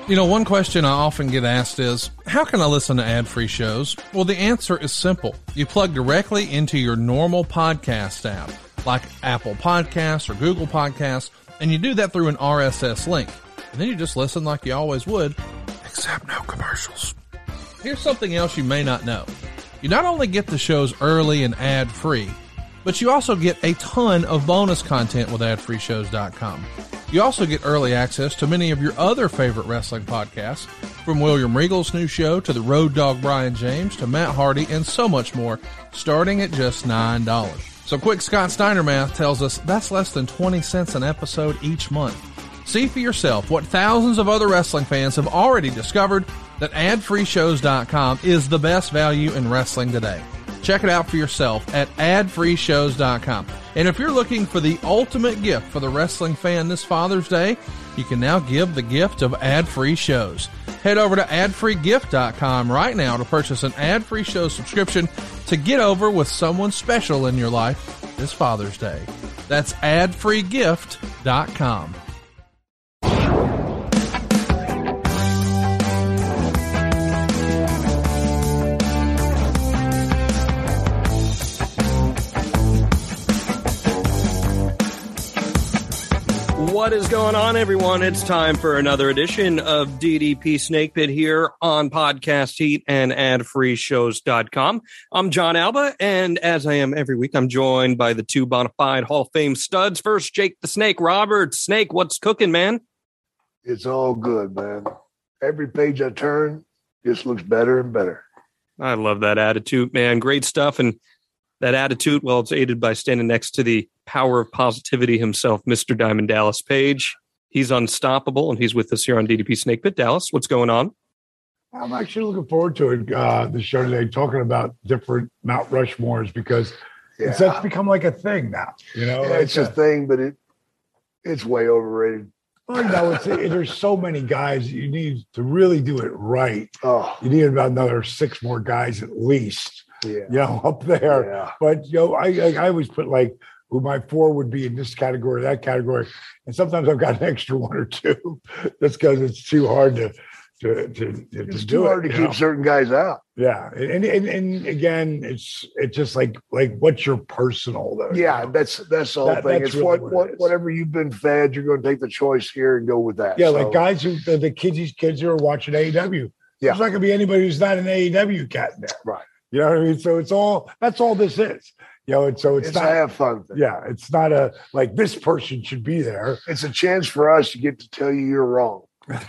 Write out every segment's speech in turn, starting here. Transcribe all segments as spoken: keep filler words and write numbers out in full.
You know, one question I often get asked is, how can I listen to ad-free shows? Well, the answer is simple. You plug directly into your normal podcast app, like Apple Podcasts or Google Podcasts, and you do that through an R S S link. And then you just listen like you always would, except no commercials. Here's something else you may not know. You not only get the shows early and ad-free, but you also get a ton of bonus content with ad free shows dot com. You also get early access to many of your other favorite wrestling podcasts, from William Regal's new show to the Road Dogg Brian James to Matt Hardy and so much more, starting at just nine dollars. So quick Scott Steiner math tells us that's less than twenty cents an episode each month. See for yourself what thousands of other wrestling fans have already discovered, that ad free shows dot com is the best value in wrestling today. Check it out for yourself at ad free shows dot com. And if you're looking for the ultimate gift for the wrestling fan this Father's Day, you can now give the gift of ad-free shows. Head over to ad free gift dot com right now to purchase an ad-free show subscription to get over with someone special in your life this Father's Day. That's ad free gift dot com. What is going on, everyone? It's time for another edition of D D P Snake Pit here on Podcast Heat and ad free shows dot com. I'm John Alba, and as I am every week, I'm joined by the two bona fide Hall of Fame studs. First, Jake the Snake Roberts. Snake, what's cooking, man? It's all good, man. Every page I turn just looks better and better. I love that attitude, man. Great stuff. And that attitude, well, it's aided by standing next to the power of positivity himself, Mister Diamond Dallas Page. He's unstoppable, and he's with us here on D D P Snake Pit. Dallas, what's going on? I'm actually looking forward to it, uh, the show today, talking about different Mount Rushmores, because Yeah. it's that's become like a thing now. You know, Yeah, like it's a thing, but it it's way overrated. Well, no, it's it, there's so many guys. You need to really do it right. Oh, You need about another six more guys at least, yeah. you know, up there. Yeah. But you know, I, I I always put like who my four would be in this category, that category, and sometimes I've got an extra one or two. That's because it's too hard to to to, to, It's to too do hard it, to you keep know? certain guys out. Yeah, and, and and again, it's it's just like like what's your personal though? Yeah, you know? that's that's the whole That- thing. that's It's really what, what it what is. whatever you've been fed, you're going to take the choice here and go with that. yeah, So, like guys who the, the kids, these kids who are watching A E W. Yeah. There's not gonna be anybody who's not an A E W cat in there, Right. You know what I mean? So it's all that's all this is. You know, and so it's, It's, not. a have fun thing. Yeah, it's not a like this person should be there. It's a chance for us to get to tell you you're wrong.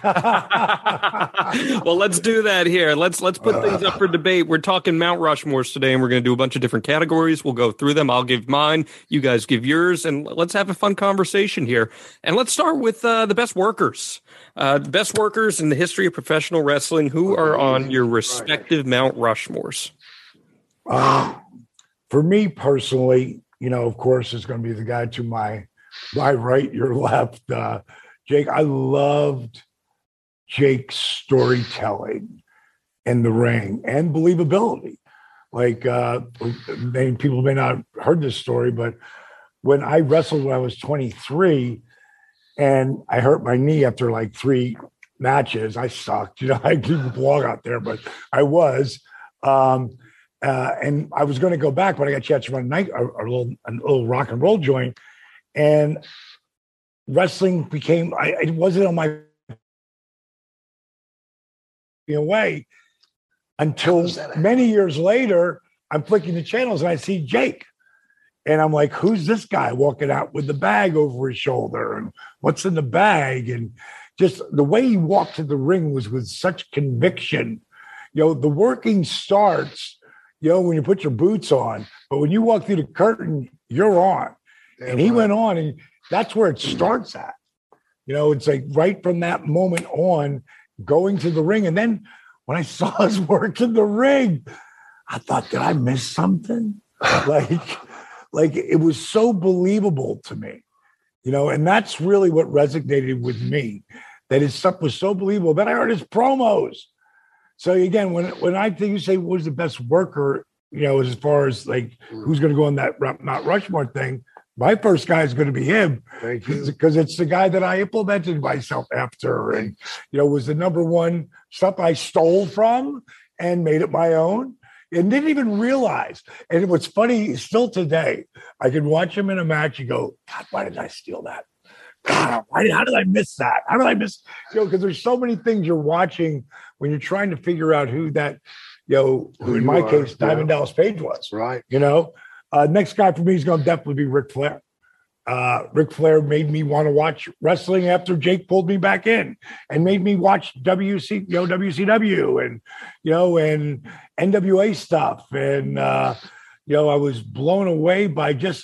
Well, let's do that here. Let's let's put things up for debate. We're talking Mount Rushmores today, and we're going to do a bunch of different categories. We'll go through them. I'll give mine. You guys give yours, and let's have a fun conversation here. And let's start with uh, the best workers. Uh, the best workers in the history of professional wrestling. Who are on your respective Mount Rushmores? Um, for me personally, you know, of course, it's going to be the guy to my my right, your left, uh, Jake. I loved Jake's storytelling in the ring and believability. Like, uh, many people may not have heard this story, but when I wrestled when I was twenty-three and I hurt my knee after like three matches, I sucked. You know, I didn't belong out there, but I was. Um, uh, and I was going to go back, but I got a chance to run a, night, a, a, little, a little rock and roll joint. And wrestling became, I, it wasn't on my way until many years later, I'm flicking the channels and I see Jake. And I'm like, who's this guy walking out with the bag over his shoulder? And what's in the bag? And just the way he walked to the ring was with such conviction. You know, the working starts, you know, when you put your boots on, but when you walk through the curtain, you're on. Damn and he right. went on, and that's where it starts at. You know, it's like right from that moment on, going to the ring. And then when I saw his work in the ring, I thought, did I miss something? like, like it was so believable to me, you know, and that's really what resonated with me, that his stuff was so believable. Then I heard his promos. So again, when when I think you say what was the best worker, you know, as far as like who's going to go on that Mount Rushmore thing, My first guy is going to be him. Thank you. Because it's the guy that I implemented myself after, and you know, was the number one stuff I stole from and made it my own, and didn't even realize. And what's funny, still today, I can watch him in a match and go, God, why did I steal that? God, why, how did I miss that? How did I miss? You know, because there's so many things you're watching when you're trying to figure out who that, you know, who in my case, Diamond Dallas Page was. Right. You know, uh, next guy for me is going to definitely be Ric Flair. Uh, Ric Flair made me want to watch wrestling after Jake pulled me back in, and made me watch W C, you know, W C W and, you know, and N W A stuff. And, uh, you know, I was blown away by just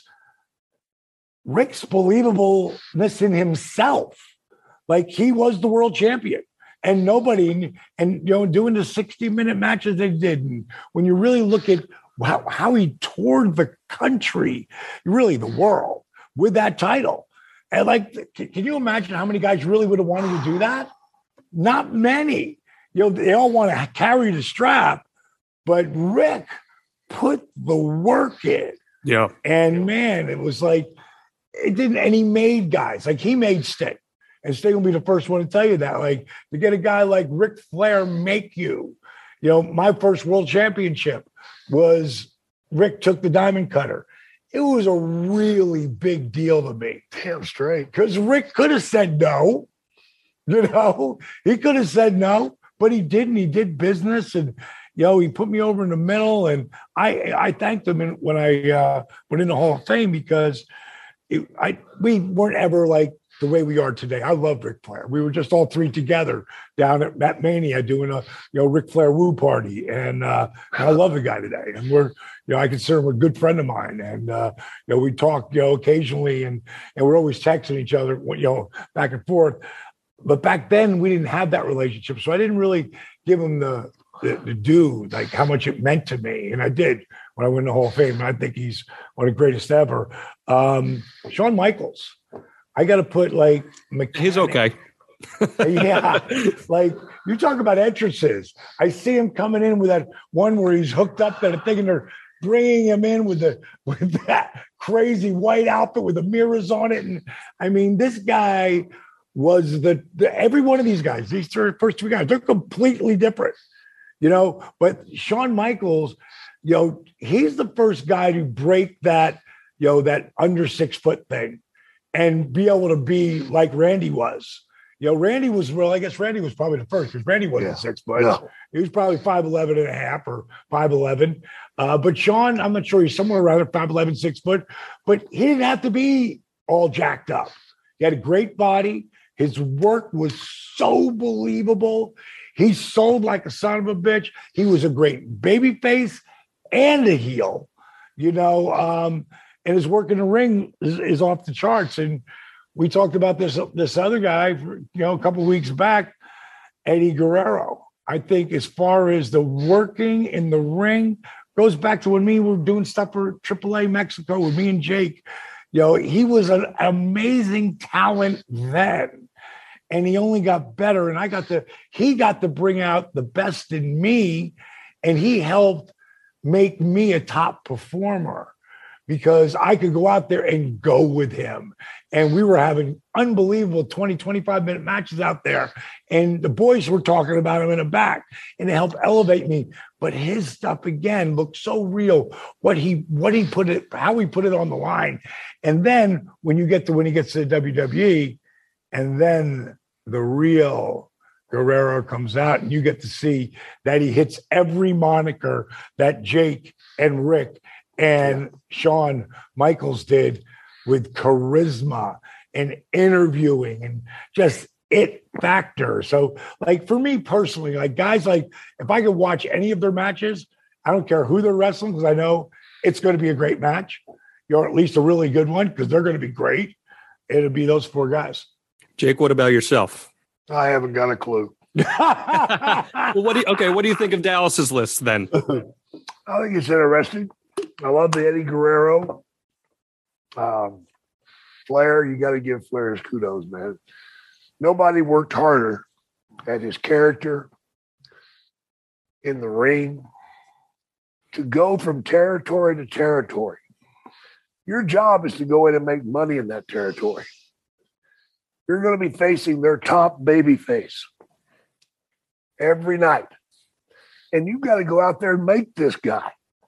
Rick's believableness in himself. Like, he was the world champion, and nobody, and, you know, doing the sixty minute matches they did. And when you really look at how, how he toured the country, really the world, with that title. And like, can you imagine how many guys really would have wanted to do that? Not many. You know, they all want to carry the strap, but Rick put the work in. Yeah. And man, it was like, it didn't, and he made guys, like he made Sting. And Sting will be the first one to tell you that. Like, to get a guy like Ric Flair make you, you know, my first world championship was Rick took the diamond cutter. It was a really big deal to me. Damn straight. Because Rick could have said no. You know, he could have said no, but he didn't. He did business, and, you know, he put me over in the middle. And I I thanked him when I uh, went in the Hall of Fame, because it, I we weren't ever like the way we are today. I love Ric Flair. We were just all three together down at Matt Mania doing a, you know, Ric Flair woo party. And uh, I love the guy today. And we're, you know, I consider him a good friend of mine. And, uh, you know, we talk, you know, occasionally, and, and we're always texting each other, you know, back and forth. But back then we didn't have that relationship. So I didn't really give him the, the, the due, like how much it meant to me. And I did when I went in the Hall of Fame. And I think he's one of the greatest ever. Um, Shawn Michaels. I got to put like mechanic. He's okay. Yeah. Like, you talk about entrances. I see him coming in with that one where he's hooked up that I'm thinking they're bringing him in with the with that crazy white outfit with the mirrors on it. And I mean, this guy was the, the every one of these guys, these three, first three guys, they're completely different, you know. But Shawn Michaels, you know, he's the first guy to break that, you know, that under six foot thing and be able to be like Randy was. You know, Randy was, well, I guess Randy was probably the first, because Randy wasn't Yeah. six foot. No. He was probably five eleven and a half or five eleven. Uh, but Shawn, I'm not sure, he's somewhere around five eleven, six foot, but he didn't have to be all jacked up. He had a great body. His work was so believable. He sold like a son of a bitch. He was a great baby face and a heel, you know, um, and his work in the ring is, is off the charts. And we talked about this, this other guy, you know, a couple of weeks back, Eddie Guerrero. I think as far as the working in the ring goes back to when me were doing stuff for triple A Mexico with me and Jake. You know, he was an amazing talent then, and he only got better. And I got to, he got to bring out the best in me, and he helped make me a top performer, because I could go out there and go with him. And we were having unbelievable twenty, twenty-five minute matches out there. And the boys were talking about him in the back, and it helped elevate me. But his stuff, again, looked so real. What he, what he put it, how he put it on the line. And then when you get to, when he gets to the W W E, and then the real Guerrero comes out, and you get to see that he hits every moniker that Jake and Rick and Shawn Michaels did, with charisma and interviewing and just it factor. So, like, for me personally, like, guys, like, if I could watch any of their matches, I don't care who they're wrestling, because I know it's going to be a great match, or at least a really good one, because they're going to be great. It'll be those four guys. Jake, what about yourself? I haven't got a clue. Well, what do you, okay, what do you think of Dallas's list then? I think it's interesting. I love the Eddie Guerrero. Um, Flair, you got to give Flair his kudos, man. Nobody worked harder at his character in the ring to go from territory to territory. Your job is to go in and make money in that territory. You're going to be facing their top baby face every night. And you've got to go out there and make this guy.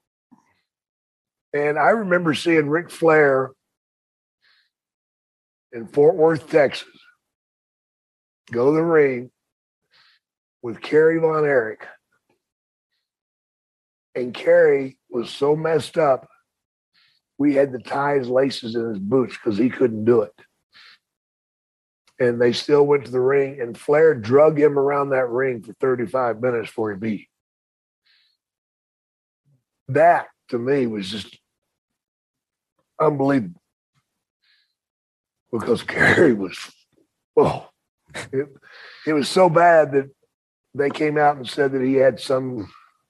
And I remember seeing Ric Flair in Fort Worth, Texas, go to the ring with Kerry Von Erich. And Kerry was so messed up, we had to tie his laces in his boots because he couldn't do it. And they still went to the ring, and Flair drug him around that ring for thirty-five minutes before he beat. That, to me, was just unbelievable. Because Kerry was, oh, it, it was so bad that they came out and said that he had some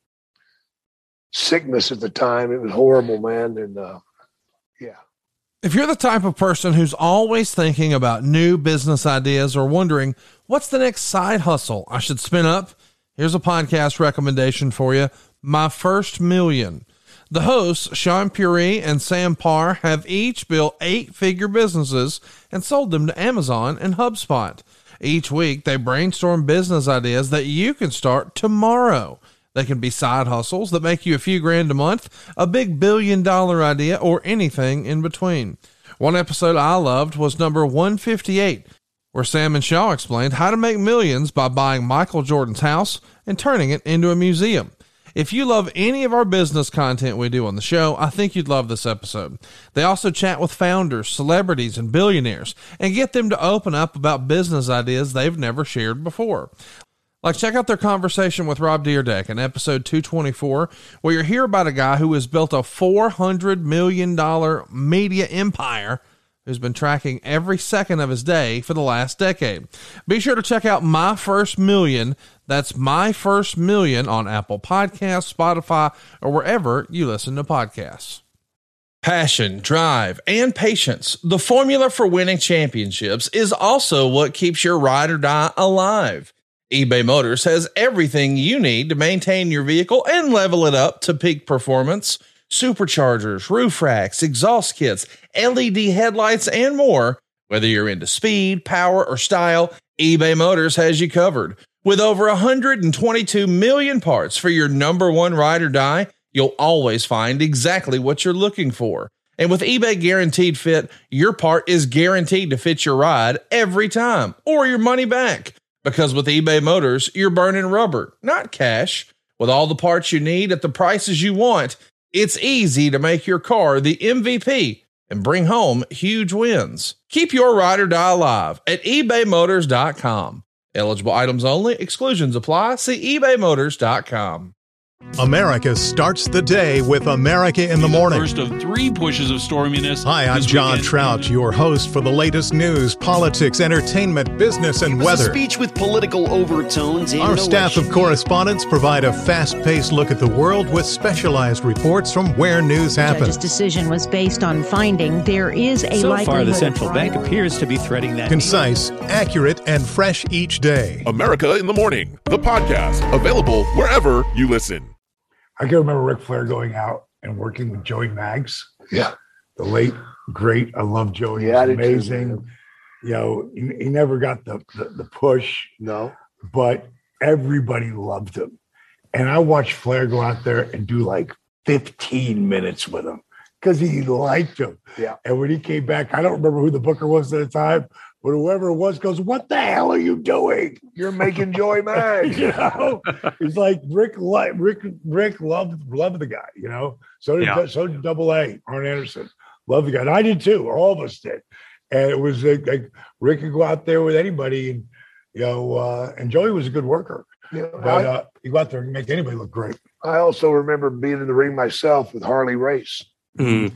sickness at the time. It was horrible, man. And, uh, yeah. If you're the type of person who's always thinking about new business ideas or wondering what's the next side hustle I should spin up, here's a podcast recommendation for you. My First Million. The hosts, Sean Puri and Sam Parr, have each built eight-figure businesses and sold them to Amazon and HubSpot. Each week, they brainstorm business ideas that you can start tomorrow. They can be side hustles that make you a few grand a month, a big billion dollar idea, or anything in between. One episode I loved was number one fifty-eight, where Sam and Shaw explained how to make millions by buying Michael Jordan's house and turning it into a museum. If you love any of our business content we do on the show, I think you'd love this episode. They also chat with founders, celebrities, and billionaires and get them to open up about business ideas they've never shared before. Like, check out their conversation with Rob Dyrdek in episode two twenty-four, where you hear about a guy who has built a four hundred million dollars media empire who's been tracking every second of his day for the last decade. Be sure to check out My First Million. That's My First Million on Apple Podcasts, Spotify, or wherever you listen to podcasts. Passion, drive, and patience. The formula for winning championships is also what keeps your ride or die alive. eBay Motors has everything you need to maintain your vehicle and level it up to peak performance. Superchargers, roof racks, exhaust kits, L E D headlights, and more. Whether you're into speed, power, or style, eBay Motors has you covered. With over one hundred twenty-two million parts for your number one ride or die, you'll always find exactly what you're looking for. And with eBay Guaranteed Fit, your part is guaranteed to fit your ride every time, or your money back. Because with eBay Motors, you're burning rubber, not cash. With all the parts you need at the prices you want, it's easy to make your car the M V P and bring home huge wins. Keep your ride or die alive at ebay motors dot com. Eligible items only. Exclusions apply. See ebay motors dot com. America starts the day with America in the Morning. First of three pushes of storminess. Hi, I'm John weekend. Trout, your host for the latest news, politics, entertainment, business, and it was weather. A speech with political overtones. And Our staff of correspondents provide a fast-paced look at the world with specialized reports from where news happens. The judge's decision was based on finding there is a so likelihood. So far, the central of bank appears to be threading that. Concise, accurate, and fresh each day. America in the Morning, the podcast, available wherever you listen. I can remember Ric Flair going out and working with Joey Maggs. Yeah. The late, great. I love Joey. Yeah, He's I did too, amazing. man. You know, he, he never got the, the, the push, No. but everybody loved him. And I watched Flair go out there and do like fifteen minutes with him because he liked him. Yeah. And when he came back, I don't remember who the booker was at the time, but whoever it was goes, "What the hell are you doing? You're making Joey mad." You know, he's like Rick. Rick. Rick loved loved the guy. You know, so did Yeah. so did Double A. Arn Anderson loved the guy. And I did too. All of us did. And it was like, like Rick could go out there with anybody, and you know, uh, and Joey was a good worker. Yeah, But I, uh, he go out there and make anybody look great. I also remember being in the ring myself with Harley Race, Mm.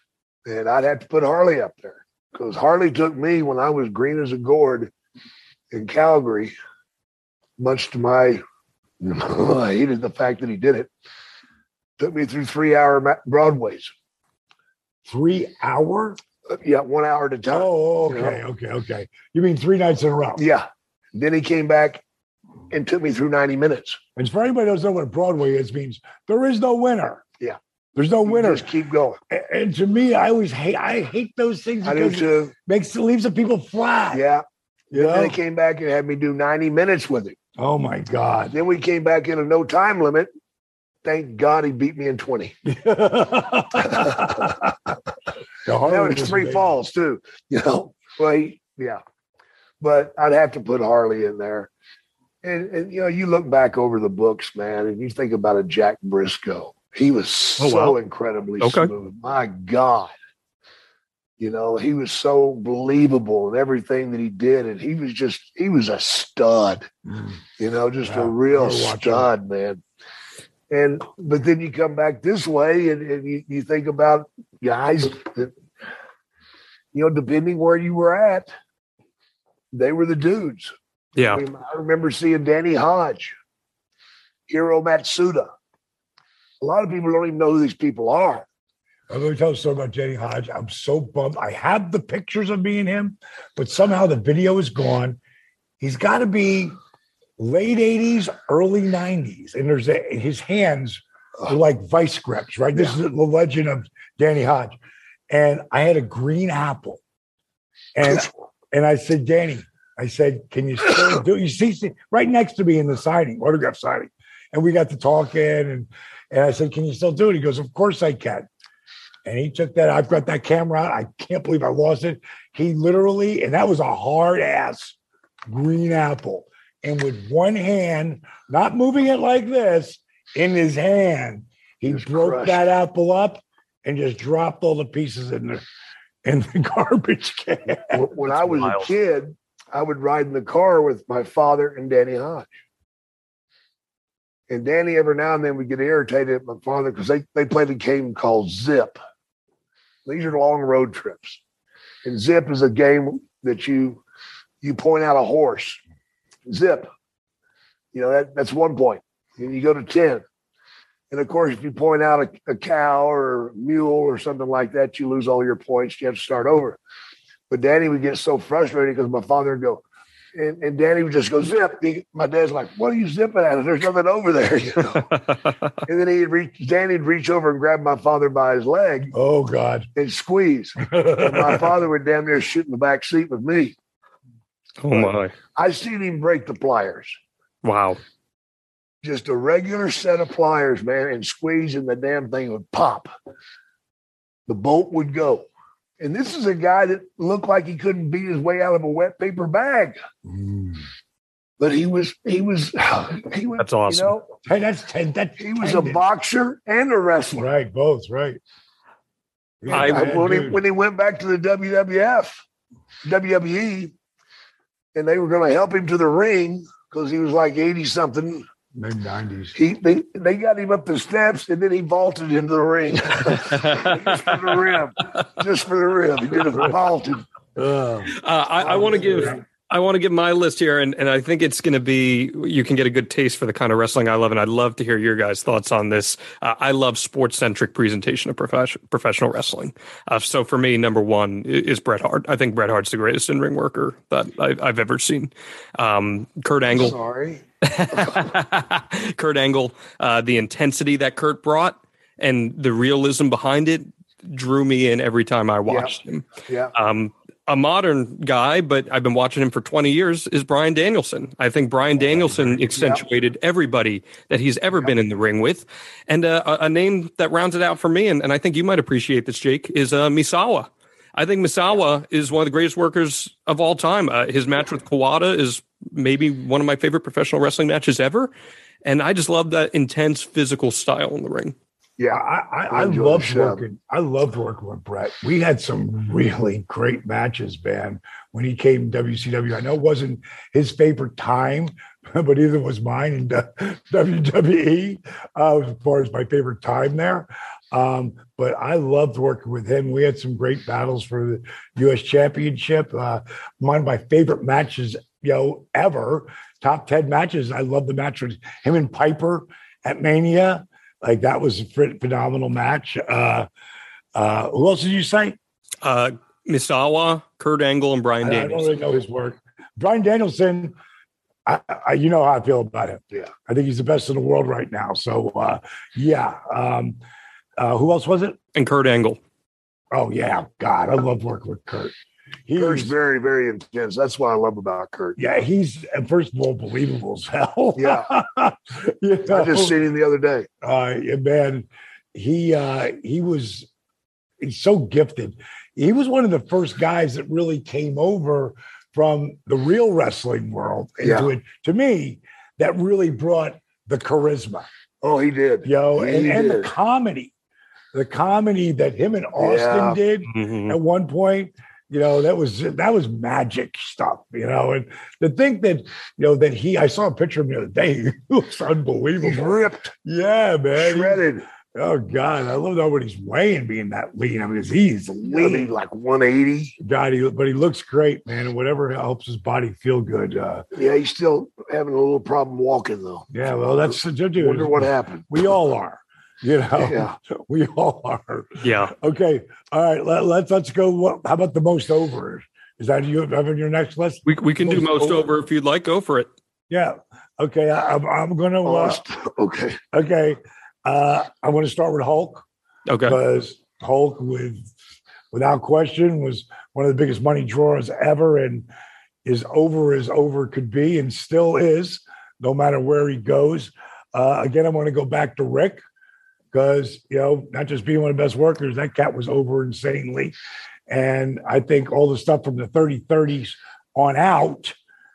and I'd have to put Harley up there because Harley took me when I was green as a gourd in Calgary, much to my, I hated the fact that he did it, took me through three hour Broadways. Three hour? Yeah, one hour at a time. Oh, you okay, know? okay, okay. You mean three nights in a row? Yeah. Then he came back and took me through ninety minutes. And for anybody who doesn't know what Broadway is, means there is no winner. Yeah. There's no winner. Just keep going. And, and to me, I always hate. I hate those things I do because too. it makes it leaves the people flat. Yeah. You Then know? they came back and had me do ninety minutes with him. Oh my God. Then we came back in a no time limit. Thank God he beat me in twenty. The That was three amazing. falls too. You know, well, he, yeah. But I'd have to put Harley in there. And, and you know, you look back over the books, man, and you think about a Jack Briscoe. He was so Oh, wow. incredibly Okay. smooth. My God. You know, he was so believable in everything that he did. And he was just, he was a stud, Mm. you know, just Yeah, a real I watch him. stud, man. And, but then you come back this way and, and you, you think about guys that, you know, depending where you were at, they were the dudes. Yeah. I, mean, I remember seeing Danny Hodge, Hiro Matsuda. A lot of people don't even know who these people are. I'm going to tell a story about Danny Hodge. I'm so bummed. I have the pictures of me and him, but somehow the video is gone. He's got to be late eighties, early nineties. And there's a, his hands were like vice grips, right? This is the legend of Danny Hodge. And I had a green apple. And, and I said, Danny, I said, can you still do it? You see, see, right next to me in the signing, autograph signing. And we got to talking. And, and I said, can you still do it? He goes, of course I can. And he took that. I've got that camera out. I can't believe I lost it. He literally, and that was a hard ass green apple. And with one hand, not moving it like this, in his hand, he Just broke crushed. that apple up and just dropped all the pieces in the in the garbage can. When when I was wild. a kid, I would ride in the car with my father and Danny Hodge. And Danny, every now and then, would get irritated at my father because they, they played a game called Zip. These are long road trips. And Zip is a game that you you point out a horse. Zip. You know, that, that's one point. And you go to ten. And of course, if you point out a, a cow or a mule or something like that, you lose all your points. You have to start over. But Danny would get so frustrated because my father would go, and, and Danny would just go zip. He, my dad's like, "What are you zipping at? There's nothing over there." You know? And then he'd reach, Danny'd reach over and grab my father by his leg Oh, God. and squeeze. And my father would damn near shoot in the back seat with me. Oh my. I seen him break the pliers. Wow. Just a regular set of pliers, man, and squeeze, and the damn thing would pop. The bolt would go. And this is a guy that looked like he couldn't beat his way out of a wet paper bag. Mm. But he was, he was, he was, That's awesome. You know, Hey, that's ten. That's he was a tendon. boxer and a wrestler. Right, both, right. Yeah, I- man, when, he, dude. when he went back to the W W F, W W E, and they were going to help him to the ring because he was like eighty something. mid nineties. He they, they got him up the steps and then he vaulted into the ring just for the rim, just for the rim. He did a vaulted. Uh, I, I want to give I want to give my list here, and, and I think it's going to be you can get a good taste for the kind of wrestling I love, and I'd love to hear your guys' thoughts on this. Uh, I love sports centric presentation of profession, professional wrestling. Uh, so for me, number one is Bret Hart. I think Bret Hart's the greatest in ring worker that I, I've ever seen. Um, Kurt Angle. Sorry. Kurt Angle, uh, the intensity that Kurt brought and the realism behind it drew me in every time I watched Yeah. him. Yeah. Um, a modern guy, but I've been watching him for twenty years, is Bryan Danielson. I think Bryan Danielson accentuated everybody that he's ever been in the ring with. And uh, a, a name that rounds it out for me, and, and I think you might appreciate this, Jake, is uh, Misawa. I think Misawa is one of the greatest workers of all time. Uh, his match with Kawada is maybe one of my favorite professional wrestling matches ever. And I just love that intense physical style in the ring. Yeah. I, I, I enjoy loved the show. working. I loved working with Brett. We had some really great matches, man. When he came to W C W, I know it wasn't his favorite time, but either was mine in W W E uh, as far as my favorite time there. Um, but I loved working with him. We had some great battles for the U S Championship. Uh, one of my favorite matches, you know, ever. Top ten matches. I love the match with him and Piper at Mania. Like that was a phenomenal match. Uh, uh, who else did you say? Uh, Misawa, Kurt Angle, and Bryan I, I don't Danielson. really know his work. Bryan Danielson, I, I, you know how I feel about him. Yeah. I think he's the best in the world right now. So, uh, yeah. Um, Uh, who else was it? And Kurt Angle. Oh, yeah. God, I love working with Kurt. He's Kurt's very, very intense. That's what I love about Kurt. Yeah, he's, first of all, believable as hell. Yeah. You know? I just seen him the other day. Uh, yeah, man, he, uh, he was, he's so gifted. He was one of the first guys that really came over from the real wrestling world into Yeah. it. To me, that really brought the charisma. Oh, he did. You know, and, He and the did. comedy. The comedy that him and Austin Yeah. did Mhm. at one point, you know, that was that was magic stuff, you know. And to think that, you know, that he, I saw a picture of him the other day, he looks unbelievable. He's ripped, Yeah, man. shredded. Oh God, I love that when he's weighing being that lean. I mean, he's I lean, mean, like one eighty. God, he, but he looks great, man. And whatever helps his body feel good. Uh, Yeah, he's still having a little problem walking, though. yeah, well, that's dude, Wonder what happened. we all are, you know. Yeah. We all are. Yeah. Okay, all right. Let, let's let's go. What, how about the most over? Is that you having your next list? We, we can do Most most over. over if you'd like. Go for it. Yeah. Okay. I, I'm I'm gonna. Oh, Uh, that's- okay. okay. Uh, I want to start with Hulk. Okay. Because Hulk, with without question, was one of the biggest money drawers ever, and is over as over could be, and still is, no matter where he goes. Uh, again, I want to go back to Rick, because you know, not just being one of the best workers, that cat was over insanely, and I think all the stuff from the thirty thirties on out,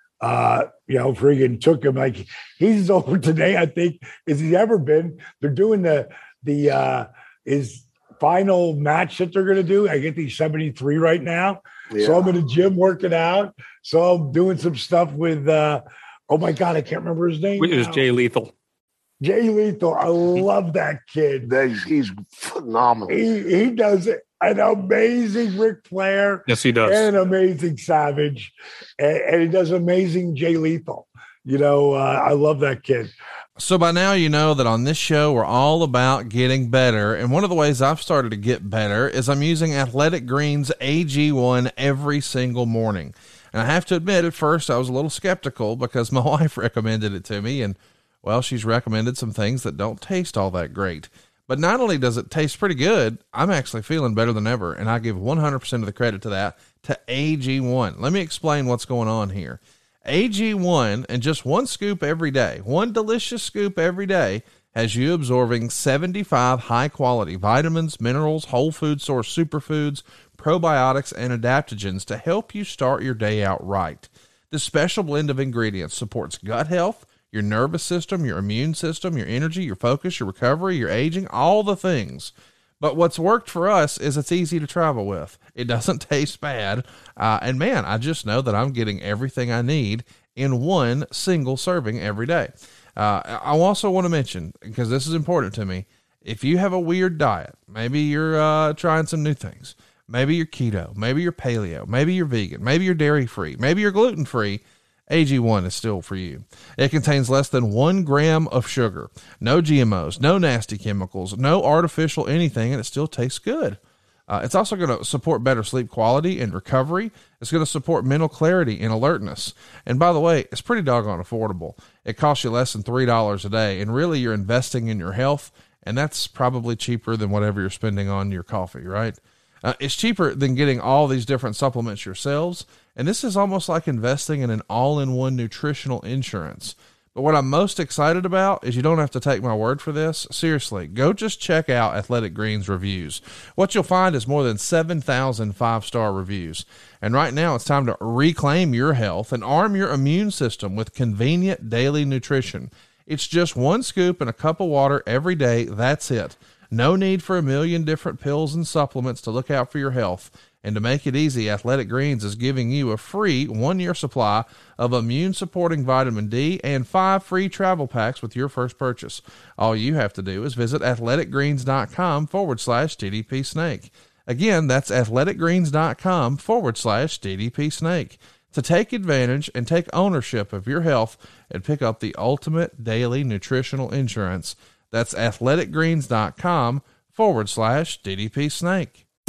uh, you know, friggin' took him like he's as over today, I think, as he's ever been. They're doing the the uh his final match that they're gonna do. I get these seventy-three right now. Yeah. So I'm in the gym working out. So I'm doing some stuff with uh oh my god, I can't remember his name. It was now. Jay Lethal. Jay Lethal. I love that kid. That, he's phenomenal. He he does an amazing Ric Flair. Yes, he does. And an amazing Savage, and, and he does amazing Jay Lethal. You know, uh, I love that kid. So by now, you know that on this show, we're all about getting better. And one of the ways I've started to get better is I'm using Athletic Greens A G one every single morning. And I have to admit, at first I was a little skeptical because my wife recommended it to me. And well, she's recommended some things that don't taste all that great. But not only does it taste pretty good, I'm actually feeling better than ever. And I give one hundred percent of the credit to that to A G one. Let me explain what's going on here. A G one, and just one scoop every day, one delicious scoop every day, has you absorbing seventy-five high-quality vitamins, minerals, whole food source superfoods, probiotics, and adaptogens to help you start your day out right. This special blend of ingredients supports gut health, your nervous system, your immune system, your energy, your focus, your recovery, your aging, all the things. But what's worked for us is it's easy to travel with. It doesn't taste bad. Uh, and man, I just know that I'm getting everything I need in one single serving every day. Uh, I also want to mention, because this is important to me, if you have a weird diet, maybe you're uh, trying some new things, maybe you're keto, maybe you're paleo, maybe you're vegan, maybe you're dairy free, maybe you're gluten free, A G one is still for you. It contains less than one gram of sugar, no G M Os, no nasty chemicals, no artificial anything, and it still tastes good. Uh, it's also going to support better sleep quality and recovery. It's going to support mental clarity and alertness. And by the way, it's pretty doggone affordable. It costs you less than three dollars a day, and really you're investing in your health, and that's probably cheaper than whatever you're spending on your coffee, right? Uh, it's cheaper than getting all these different supplements yourselves. And this is almost like investing in an all-in-one nutritional insurance. But what I'm most excited about is you don't have to take my word for this. Seriously, go just check out Athletic Greens reviews. What you'll find is more than seven thousand five-star reviews. And right now it's time to reclaim your health and arm your immune system with convenient daily nutrition. It's just one scoop and a cup of water every day. That's it. No need for a million different pills and supplements to look out for your health. And to make it easy, Athletic Greens is giving you a free one-year supply of immune-supporting vitamin D and five free travel packs with your first purchase. All you have to do is visit athleticgreens.com forward slash DDP Snake. Again, that's athleticgreens.com forward slash DDP Snake to take advantage and take ownership of your health and pick up the ultimate daily nutritional insurance. That's athleticgreens.com forward slash DDP Snake.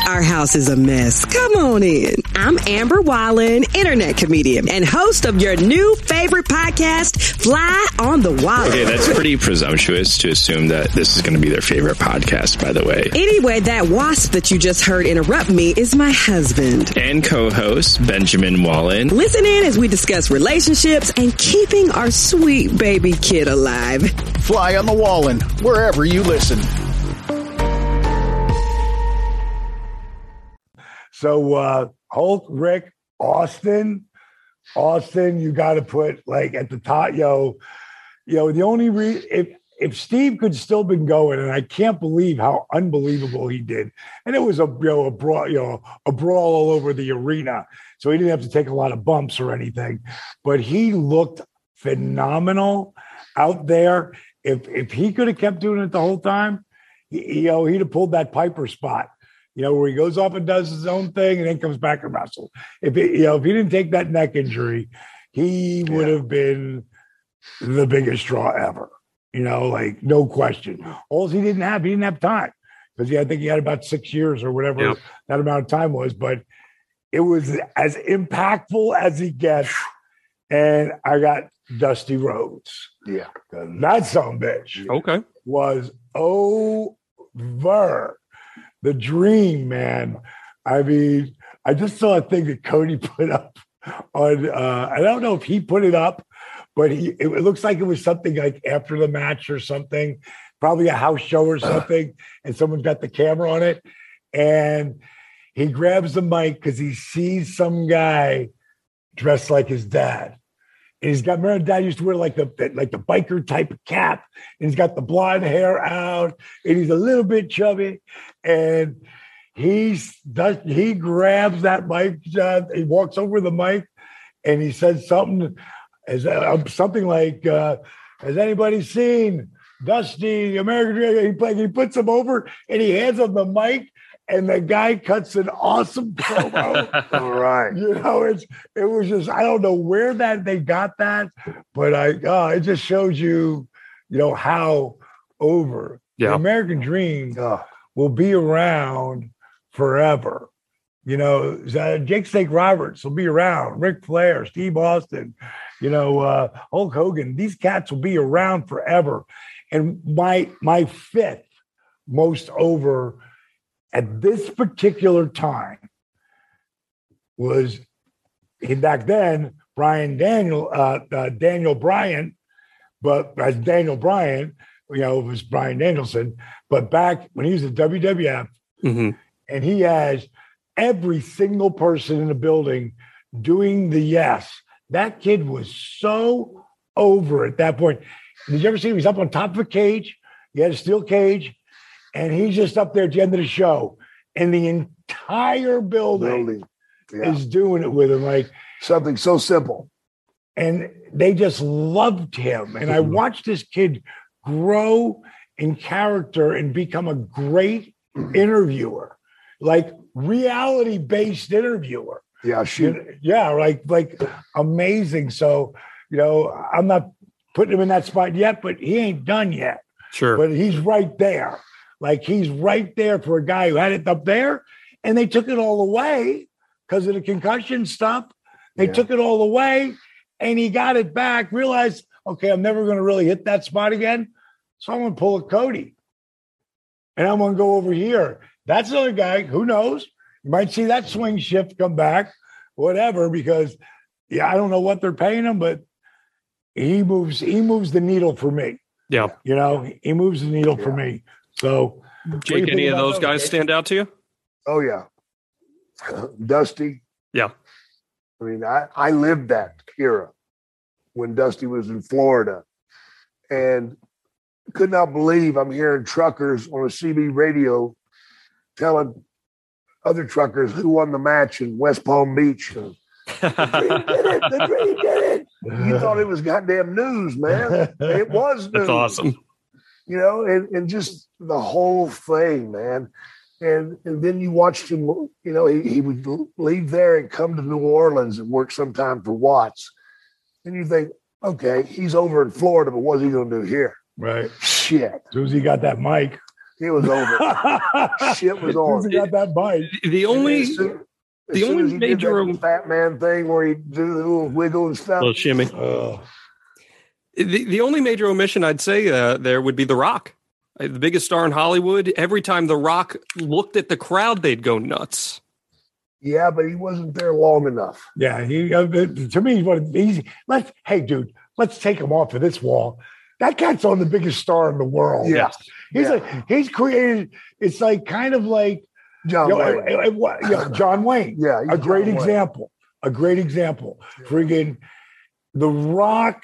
our house is a mess. Come on in. I'm Amber Wallen, internet comedian and host of your new favorite podcast, Fly on the Wall. Okay, that's pretty presumptuous to assume that this is going to be their favorite podcast, by the way. Anyway, that wasp that you just heard interrupt me is my husband. And co-host, Benjamin Wallen. Listen in as we discuss relationships and keeping our sweet baby kid alive. Fly on the Wallen, wherever you listen. So, uh, Hulk, Rick, Austin, Austin, you got to put like at the top, yo, yo, the only reason, if, if Steve could still been going, and I can't believe how unbelievable he did. And it was a, you know, a brawl, you know, a brawl all over the arena. So he didn't have to take a lot of bumps or anything, but he looked phenomenal out there. If, if he could have kept doing it the whole time, he, you know, he'd have pulled that Piper spot. You know, where he goes off and does his own thing and then comes back and wrestles. If it, you know, if he didn't take that neck injury, he would Yeah. have been the biggest draw ever. You know, like no question. All he didn't have, he didn't have time because I think he had about six years or whatever Yep. that amount of time was. But it was as impactful as he gets. And I got Dusty Rhodes. Yeah. That son of a bitch Okay. was over. The dream, man. I mean, I just saw a thing that Cody put up on, uh, I don't know if he put it up, but he, it, it looks like it was something like after the match or something, probably a house show or something, and someone's got the camera on it. And he grabs the mic because he sees some guy dressed like his dad. And he's got, remember, Dad used to wear like the, the like the biker type of cap, and he's got the blonde hair out, and he's a little bit chubby, and he's does he grabs that mic, uh, he walks over the mic, and he says something, as uh, something like, uh, "Has anybody seen Dusty, the American Dream?" He, he puts him over, and he hands him the mic. And the guy cuts an awesome promo. All right. You know, it's it was just, I don't know where that they got that, but I uh, it just shows you, you know, how over Yeah. the American Dream Oh, will be around forever. You know, uh, Jake Snake Roberts will be around, Ric Flair, Steve Austin, you know, uh, Hulk Hogan. These cats will be around forever. And my my fifth most over at this particular time was back then Brian Daniel, uh, uh, Daniel Bryan, but as Daniel Bryan, you know, it was Brian Danielson. But back when he was at W W F, Mm-hmm. and he has every single person in the building doing the yes. That kid was so over at that point. Did you ever see him? He's up on top of a cage. He had a steel cage. And he's just up there at the end of the show, and the entire building, building. Yeah. is doing it with him, like Something so simple. and they just loved him. And I watched this kid grow in character and become a great interviewer, like reality-based interviewer. Yeah, shoot. Yeah, like like amazing. So, you know, I'm not putting him in that spot yet, but he ain't done yet. Sure. But he's right there. Like he's right there for a guy who had it up there, and they took it all away because of the concussion stuff. They Yeah. took it all away, and he got it back, realized, okay, I'm never going to really hit that spot again. So I'm going to pull a Cody. And I'm going to go over here. That's another guy. Who knows? You might see that swing shift come back, whatever, because, yeah, I don't know what they're paying him, but he moves, he moves the needle for me. Yeah. You know, he moves the needle for me. So, Jake, any of those those guys stand out to you? Oh, yeah. Dusty. Yeah. I mean, I, I lived that era when Dusty was in Florida, and could not believe I'm hearing truckers on a C B radio telling other truckers who won the match in West Palm Beach. The Dream did it. The Dream did it. You thought it was goddamn news, man. It was news. That's awesome. You know, and, and just the whole thing, man. And and then you watched him, you know, he, he would leave there and come to New Orleans and work sometime for Watts. And you think, okay, he's over in Florida, but what's he going to do here? Right. Shit. As soon as he got that mic. He was over. Shit was on. He got that bite. The only, as soon, as the soon only as he major did that fat man thing where he do the little wiggle and stuff. Little shimmy. Uh, The, the only major omission I'd say uh, there would be The Rock, uh, the biggest star in Hollywood. Every time The Rock looked at the crowd, they'd go nuts. Yeah, but he wasn't there long enough. Yeah, he uh, to me, what he's let's hey, dude, let's take him off of this wall. That cat's on the biggest star in the world. Yeah. He's Yeah. like he's created. It's like kind of like John you know, Wayne. uh, uh, what- yeah, John Wayne. Yeah, he's a great John Wayne. example. A great example. Friggin' The Rock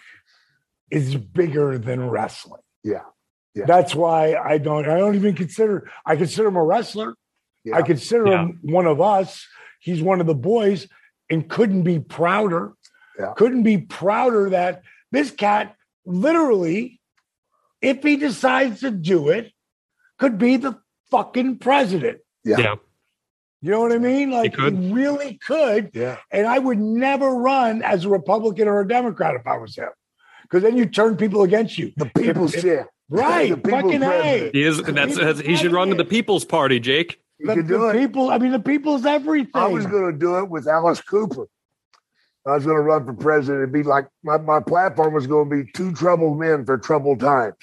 is bigger than wrestling. Yeah. Yeah. That's why I don't. I don't even consider. I consider him a wrestler. Yeah. I consider Yeah. him one of us. He's one of the boys, and couldn't be prouder. Yeah. Couldn't be prouder that this cat literally, if he decides to do it, could be the fucking president. Yeah. Yeah. You know what I mean? Like could. he really could. Yeah. And I would never run as a Republican or a Democrat if I was him, because then you turn people against you. The people's If- if- chair. Right. The people's Fucking A. president. He is. That's, that's he should run to the People's Party, Jake. You The, can do the it. people, I mean, the people's everything. I was going to do it with Alice Cooper. I was going to run for president. It'd be like my, my platform was going to be two troubled men for troubled times.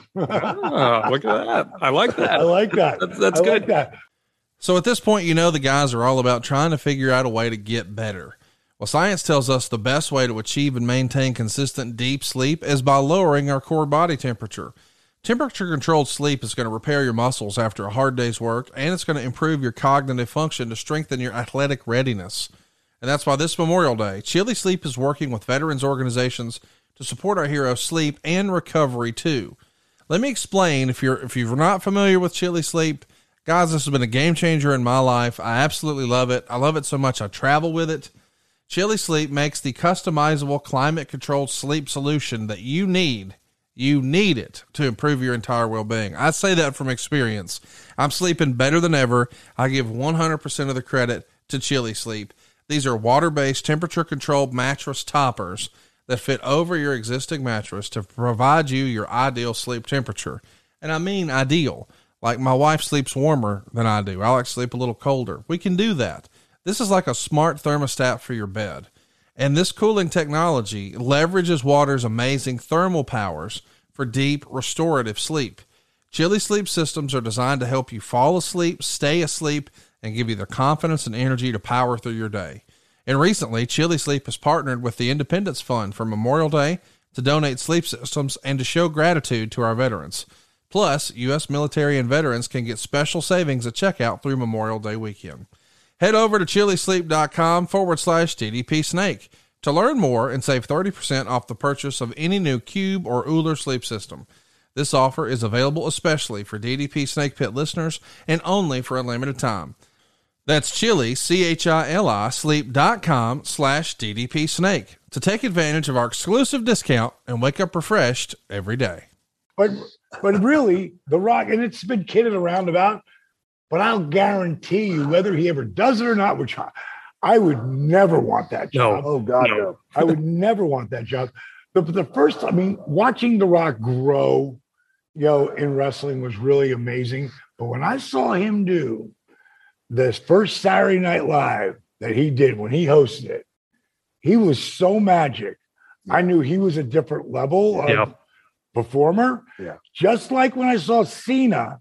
Oh, look at that. I like that. I like that. That's, that's I good. like that. So at this point, you know, the guys are all about trying to figure out a way to get better. Well, science tells us the best way to achieve and maintain consistent deep sleep is by lowering our core body temperature. Temperature controlled sleep is going to repair your muscles after a hard day's work, and it's going to improve your cognitive function to strengthen your athletic readiness. And that's why this Memorial Day, Chili Sleep is working with veterans organizations to support our heroes' sleep and recovery too. Let me explain. If you're, if you're not familiar with Chili Sleep, guys, this has been a game changer in my life. I absolutely love it. I love it so much I travel with it. Chili Sleep makes the customizable climate controlled sleep solution that you need. You need it to improve your entire well-being. I say that from experience. I'm sleeping better than ever. I give one hundred percent of the credit to Chili Sleep. These are water-based, temperature-controlled mattress toppers that fit over your existing mattress to provide you your ideal sleep temperature. And I mean ideal. Like my wife sleeps warmer than I do. I like to sleep a little colder. We can do that. This is like a smart thermostat for your bed. And this cooling technology leverages water's amazing thermal powers for deep, restorative sleep. Chili Sleep systems are designed to help you fall asleep, stay asleep, and give you the confidence and energy to power through your day. And recently, Chili Sleep has partnered with the Independence Fund for Memorial Day to donate sleep systems and to show gratitude to our veterans. Plus, U S military and veterans can get special savings at checkout through Memorial Day weekend. Head over to chilisleep.com forward slash DDP Snake to learn more and save thirty percent off the purchase of any new Cube or Uller sleep system. This offer is available especially for D D P Snake Pit listeners and only for a limited time. That's chili, C H I L I, sleep.com slash DDP Snake to take advantage of our exclusive discount and wake up refreshed every day. But but really, The Rock, and it's been kidded around about, but I'll guarantee you, whether he ever does it or not, which I, I would never want that job. No. Oh, God, No. no. I would never want that job. But the first, I mean, watching The Rock grow, you know, in wrestling was really amazing. But when I saw him do this first Saturday Night Live that he did when he hosted it, he was so magic. I knew he was a different level of Yeah. performer. Yeah. Just like when I saw Cena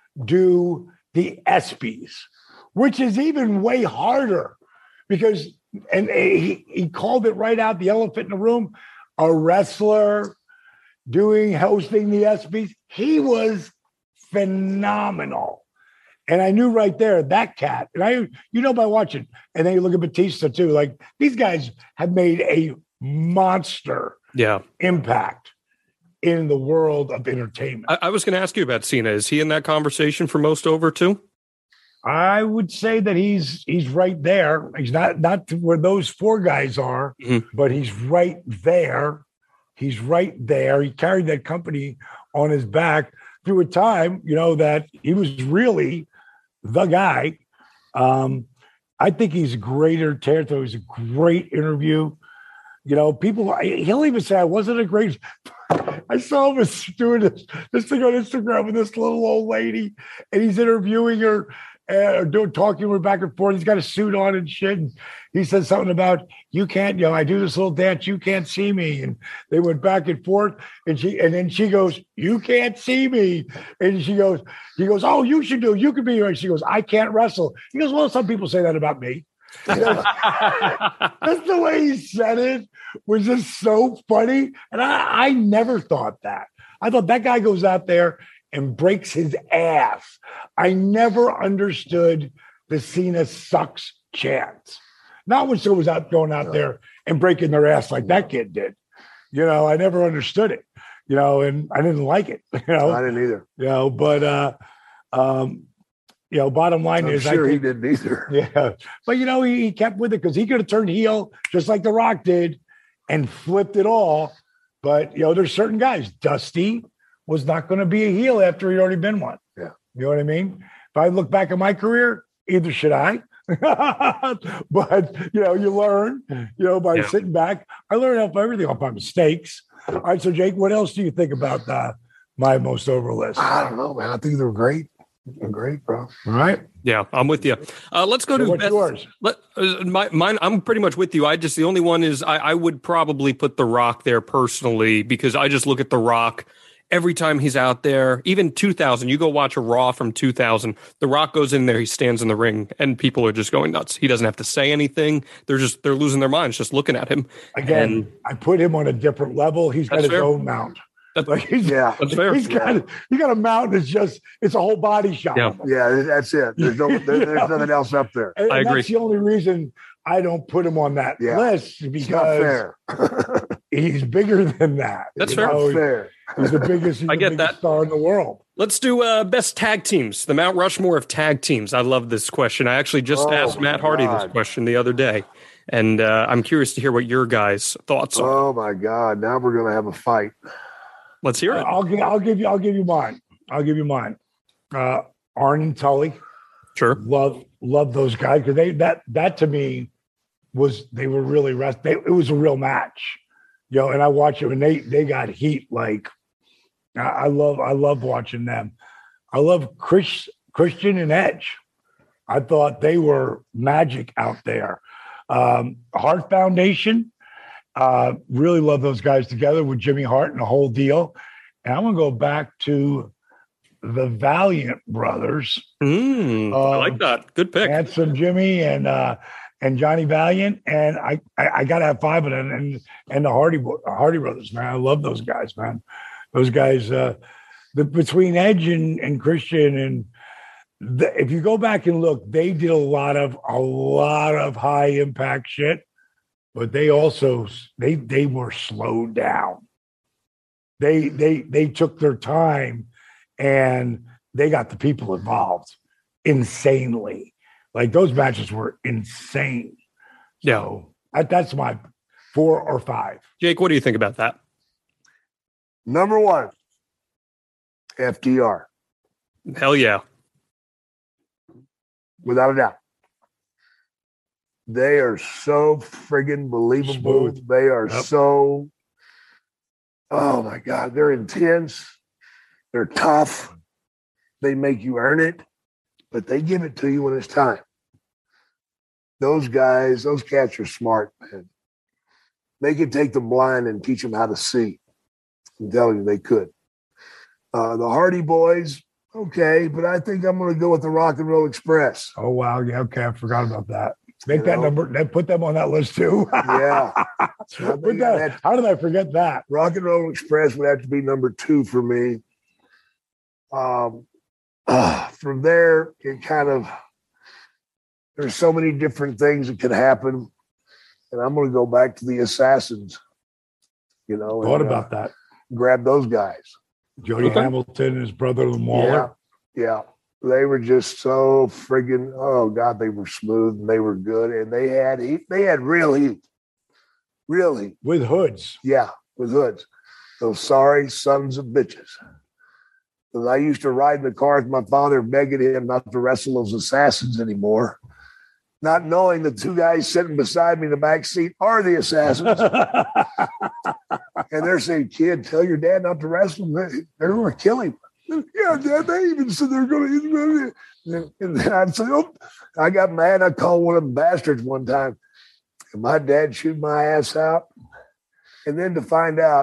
do the ESPYs, which is even way harder because, and he, he called it right out, the elephant in the room, a wrestler doing, hosting the ESPYs. He was phenomenal. And I knew right there, that cat, and I, you know, by watching, and then you look at Batista too, like these guys have made a monster Yeah. impact in the world of entertainment. I, I was going to ask you about Cena. Is he in that conversation for most over too? I would say that he's he's right there. He's not not to where those four guys are, Mhm. but he's right there. He's right there. He carried that company on his back through a time, you know, that he was really the guy. Um, I think he's a great entertainer. It was a great interview. You know, people, he'll even say, I wasn't a great, I saw him doing this, this thing on Instagram with this little old lady, and he's interviewing her, uh, doing talking to her back and forth. He's got a suit on and shit. And he said something about, you can't, you know, I do this little dance, you can't see me. And they went back and forth, and she, and then she goes, you can't see me. And she goes, he goes, oh, you should do, you could be here. And she goes, I can't wrestle. He goes, well, some people say that about me. That's the way he said it was just so funny. And I, I never thought that. I thought that guy goes out there and breaks his ass. I never understood the Cena sucks chants. Not when someone was out going out there and breaking their ass like that kid did. You know, I never understood it, you know, and I didn't like it. You know, I didn't either. You know, but uh um you know, bottom line I'm is, sure I think, he didn't either. Yeah, but you know, he, he kept with it because he could have turned heel just like The Rock did and flipped it all. But you know, there's certain guys. Dusty was not going to be a heel after he'd already been one. Yeah, you know what I mean. If I look back at my career, either should I. But you know, you learn. You know, by yeah. sitting back, I learned off everything off my mistakes. All right, so Jake, what else do you think about uh, my most over list? I don't know, man. I think they're great. Great, bro. All right. Yeah, I'm with you. Uh, let's go so to what's best, yours. Let, uh, my, mine. I'm pretty much with you. I just the only one is I, I would probably put The Rock there personally because I just look at The Rock every time he's out there. Even two thousand, you go watch a Raw from two thousand. The Rock goes in there, he stands in the ring, and people are just going nuts. He doesn't have to say anything. They're just they're losing their minds just looking at him. Again, and, I put him on a different level. He's got his fair. own mount. That's, like he's, yeah, that's fair. He's got yeah. he got a mount that's just it's a whole body shot. Yeah, yeah, that's it. There's no there, there's nothing else up there. And, I and agree. That's the only reason I don't put him on that yeah. list because it's not fair. He's bigger than that. That's it's fair. Not fair. He's the biggest. He's I get the biggest that. star in the world. Let's do uh, best tag teams. The Mount Rushmore of tag teams. I love this question. I actually just oh asked Matt Hardy God. this question the other day, and uh, I'm curious to hear what your guys' thoughts are. Oh my God! Now we're gonna have a fight. Let's hear it. I'll give. I'll give you. I'll give you mine. I'll give you mine. Uh, Arn and Tully. Sure. Love love those guys because they that that to me was they were really rest. They, it was a real match, you know. And I watched them and they they got heat. Like I, I love I love watching them. I love Chris Christian and Edge. I thought they were magic out there. Um, Hart Foundation. Uh, really love those guys together with Jimmy Hart and the whole deal. And I'm gonna go back to the Valiant brothers. Mm, uh, I like that. Good pick. Handsome Jimmy and uh, and Johnny Valiant. And I, I, I gotta have five of them. And and the Hardy Hardy brothers, man. I love those guys, man. Those guys. Uh, the between Edge and, and Christian and the, if you go back and look, they did a lot of a lot of high impact shit. But they also they they were slowed down. They they they took their time and they got the people involved insanely. Like those matches were insane. Yeah, so I, that's my four or five. Jake, what do you think about that? Number one, F D R. Hell yeah, without a doubt. They are so friggin' believable. Smooth. They are yep. so, oh my God, they're intense. They're tough. They make you earn it, but they give it to you when it's time. Those guys, those cats are smart, man. They could take the blind and teach them how to see. I'm telling you, they could. Uh, the Hardy Boys, okay, but I think I'm going to go with the Rock and Roll Express. Oh, wow. Yeah, okay. I forgot about that. Make you that know? number. They put them on that list too. Yeah. Put that, how did I forget that? Rock and Roll Express would have to be number two for me. Um, uh, from there, it kind of there's so many different things that could happen, and I'm going to go back to the Assassins. You know, what and, about uh, that? Grab those guys. Jody okay. Hamilton and his brother Lawler. Yeah. Yeah. They were just so friggin', oh God, they were smooth and they were good. And they had heat. They had real heat. Real heat. With hoods. Yeah, with hoods. Those sorry sons of bitches. Because I used to ride in the car with my father begging him not to wrestle those assassins anymore. Not knowing the two guys sitting beside me in the back seat are the assassins. And they're saying, kid, tell your dad not to wrestle. They're going to kill him. Yeah, Dad, they even said they're going to. And, and then I'd say, oh, I got mad. I called one of them bastards one time. And my dad chewed my ass out. And then to find out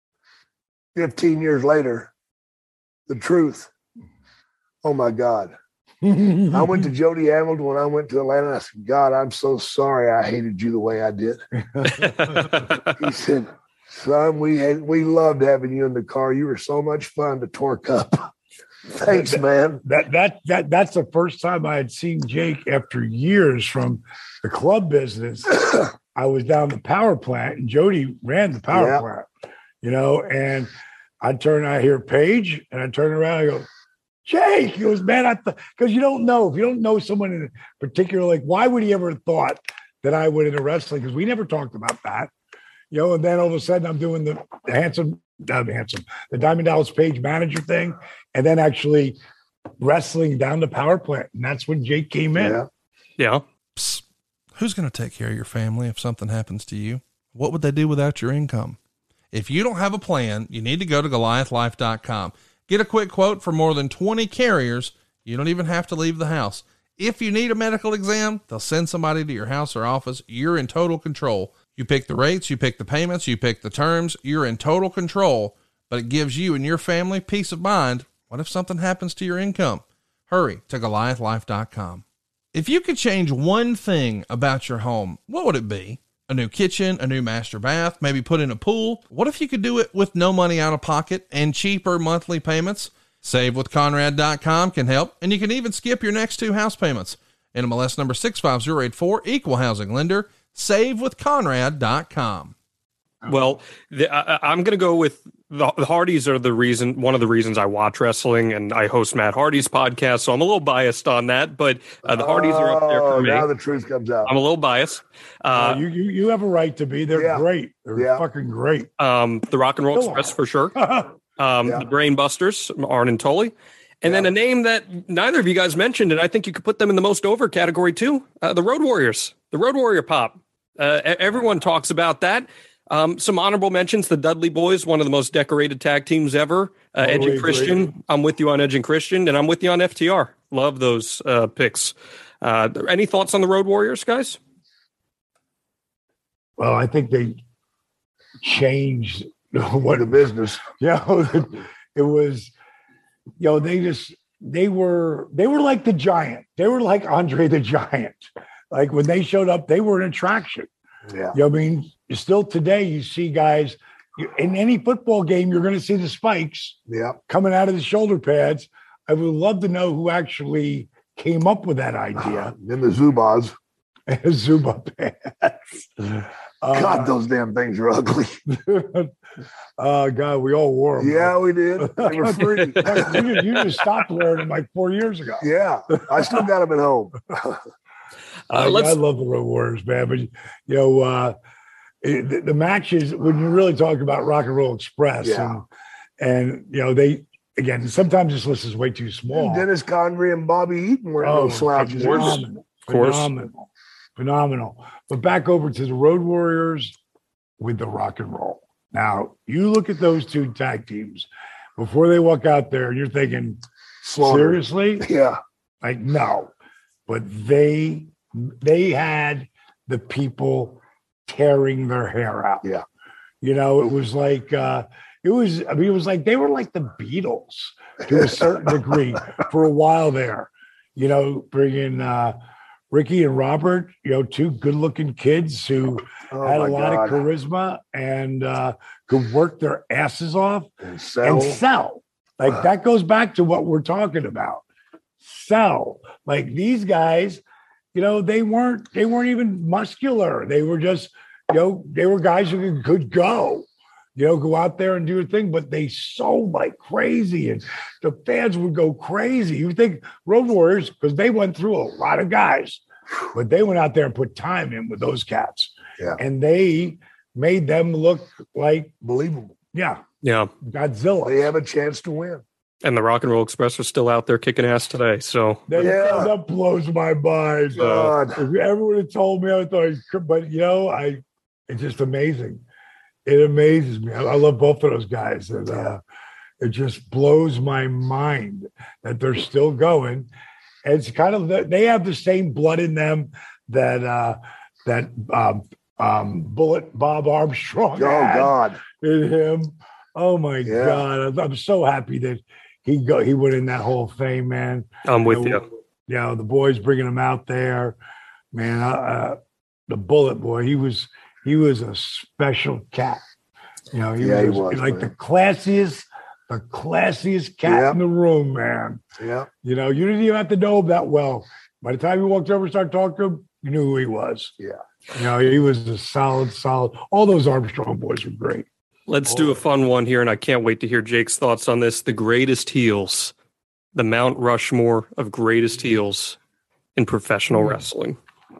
fifteen years later, the truth. Oh, my God. I went to Jody Hamilton when I went to Atlanta. And I said, God, I'm so sorry I hated you the way I did. He said, son, we had, we loved having you in the car. You were so much fun to torque up. Thanks, man. That that that that's the first time I had seen Jake after years from the club business. I was down the power plant, and Jody ran the power yeah. plant, you know, and I turn, I hear Paige, and I turn around, I go, Jake. He goes, man, I thought, because you don't know, if you don't know someone in particular, like, why would he ever have thought that I would into wrestling? Because we never talked about that, you know, and then all of a sudden I'm doing the, the handsome, not handsome, the Diamond Dallas Page manager thing, and then actually wrestling down the power plant. And that's when Jake came in. Yeah. Yeah. Psst. Who's going to take care of your family if something happens to you? What would they do without your income? If you don't have a plan, you need to go to Goliath Life dot com. Get a quick quote for more than twenty carriers. You don't even have to leave the house. If you need a medical exam, they'll send somebody to your house or office. You're in total control. You pick the rates, you pick the payments, you pick the terms. You're in total control, but it gives you and your family peace of mind. What if something happens to your income? Hurry to Goliath Life dot com. If you could change one thing about your home, what would it be? A new kitchen, a new master bath, maybe put in a pool. What if you could do it with no money out of pocket and cheaper monthly payments? Save with Conrad dot com can help, and you can even skip your next two house payments. N M L S number six five zero eight four, equal housing lender. Save with Conrad dot com. Well, the, I, I'm going to go with the, the Hardys are the reason, one of the reasons I watch wrestling, and I host Matt Hardy's podcast, so I'm a little biased on that, but uh, the Hardys are up there for me. Now the truth comes out. I'm a little biased. Uh, uh, you, you you have a right to be. They're yeah. great. They're yeah. fucking great. Um, the Rock and Roll Go Express on. for sure. Um, Yeah. The Brain Busters, Arn and Tully. And Yeah. then a name that neither of you guys mentioned, and I think you could put them in the most over category too, uh, the Road Warriors, the Road Warrior Pop. Uh, e- everyone talks about that. Um, some honorable mentions, the Dudley Boys, one of the most decorated tag teams ever. Uh, Edge Totally and Christian, agree. I'm with you on Edge and Christian, and I'm with you on F T R. Love those uh, picks. Uh, any thoughts on the Road Warriors, guys? Well, I think they changed What a business. Yeah, it was, you know, they just, they were, they were like the Giant. They were like Andre the Giant. Like when they showed up, they were an attraction. Yeah. You know, I mean, still today, you see guys you- in any football game, you're going to see the spikes Yeah. coming out of the shoulder pads. I would love to know who actually came up with that idea. Then the Zubas. Zuba pads. Uh, God, those damn things are ugly. Oh, God, we all wore them. Yeah, we did. They were free. you, just, you just stopped wearing them like four years ago. Yeah. I still got them at home. Uh, I, let's- I love the Road Warriors, man. But, you know, uh, it, the, the matches, when you really talk about Rock and Roll Express, Yeah. and, and, you know, they, again, sometimes this list is way too small. And Dennis Convery and Bobby Eaton were Oh, no slouches. phenomenal. Of course. Phenomenal. Phenomenal. But back over to the Road Warriors with the Rock and Roll. Now, you look at those two tag teams before they walk out there, and you're thinking, Slaughter. seriously? Yeah. Like, no. But they they had the people tearing their hair out. Yeah. You know, it was like uh it was I mean, it was like they were like the Beatles to a certain degree for a while there. You know, bringing uh Ricky and Robert, you know, two good-looking kids who Oh, had a my lot God. of charisma and uh, could work their asses off And sell. and sell. Like that goes back to what we're talking about. Sell. Like these guys, you know, they weren't they weren't even muscular. They were just, you know, they were guys who could, could go, you know, go out there and do a thing, but they sold like crazy and the fans would go crazy. You think Road Warriors, because they went through a lot of guys, but they went out there and put time in with those cats. Yeah. And they made them look like, Believable. yeah, Yeah. Godzilla. They have a chance to win. And the Rock and Roll Express are still out there kicking ass today. So That, Yeah. that blows my mind. God. If everyone had told me, I thought, I could, but you know, I it's just amazing. It amazes me. I, I love both of those guys. And uh, it just blows my mind that they're still going. And it's kind of, they have the same blood in them that, uh, that um, um, Bullet Bob Armstrong Oh, had God. in him. Oh, my Yeah. God. I'm, I'm so happy that he go, he went in that Hall of Fame, man. I'm with you. Know, you. You know, the boys bringing him out there. Man, uh, uh, the Bullet boy, he was he was a special cat. You know, he, Yeah, was, he was, like man. the classiest, the classiest cat Yep. in the room, man. Yeah. You know, you didn't even have to know him that well. By the time you walked over and started talking to him, you knew who he was. Yeah. You know, he was a solid, solid. All those Armstrong boys were great. Let's do a fun one here, and I can't wait to hear Jake's thoughts on this. The greatest heels, the Mount Rushmore of greatest heels in professional wrestling.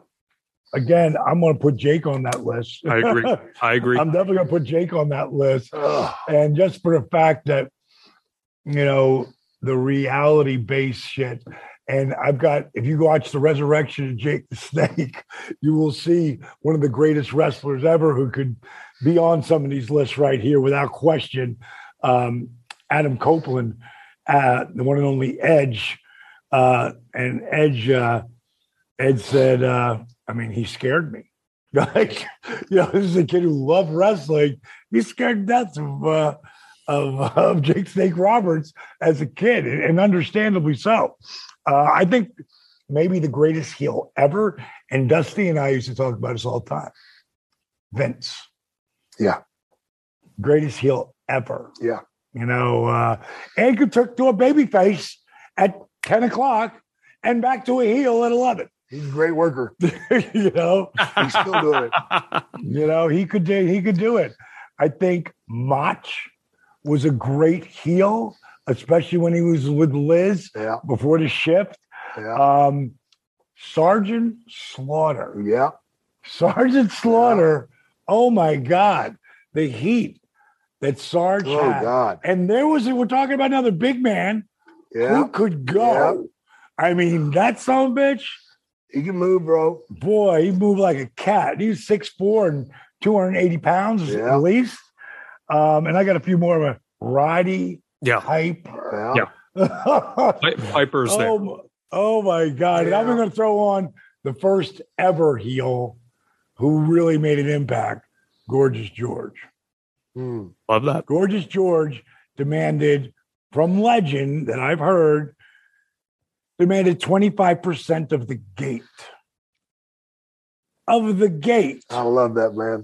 Again, I'm going to put Jake on that list. I agree. I agree. I'm definitely going to put Jake on that list. Ugh. And just for the fact that, you know, the reality based shit. And I've got, if you watch the resurrection of Jake the Snake, you will see one of the greatest wrestlers ever who could be on some of these lists right here without question. Um, Adam Copeland, uh, the one and only Edge. Uh, and Edge, uh, Ed said, uh, I mean, he scared me. Like, you know, this is a kid who loved wrestling. He scared to death of, uh, of, of Jake Snake Roberts as a kid, and, and understandably so. Uh, I think maybe the greatest heel ever, and Dusty and I used to talk about this all the time. Vince. Yeah. Greatest heel ever. Yeah. You know, uh, and could took to a baby face at ten o'clock and back to a heel at eleven. He's a great worker. You know, He's still doing it. you know, he could do, he could do it. I think Mach was a great heel, especially when he was with Liz Yeah. before the shift. Yeah. Um, Sergeant Slaughter. Yeah. Sergeant Slaughter. Oh my God. The heat that Sarge Oh, had. God. And there was, we're talking about another big man Yeah. who could go. I mean, that son of a bitch, He can move, bro. boy, he moved like a cat. He's six foot four and two hundred eighty pounds Yeah. at least. Um, and I got a few more of a Roddy, Yeah. Piper. Yeah. Yeah. Pi- Piper's there. Oh, my- oh my God. And I'm Yeah. going to throw on the first ever heel who really made an impact, Gorgeous George. Hmm. Love that. Gorgeous George demanded from legend that I've heard, demanded twenty-five percent of the gate. Of the gate. I love that, man.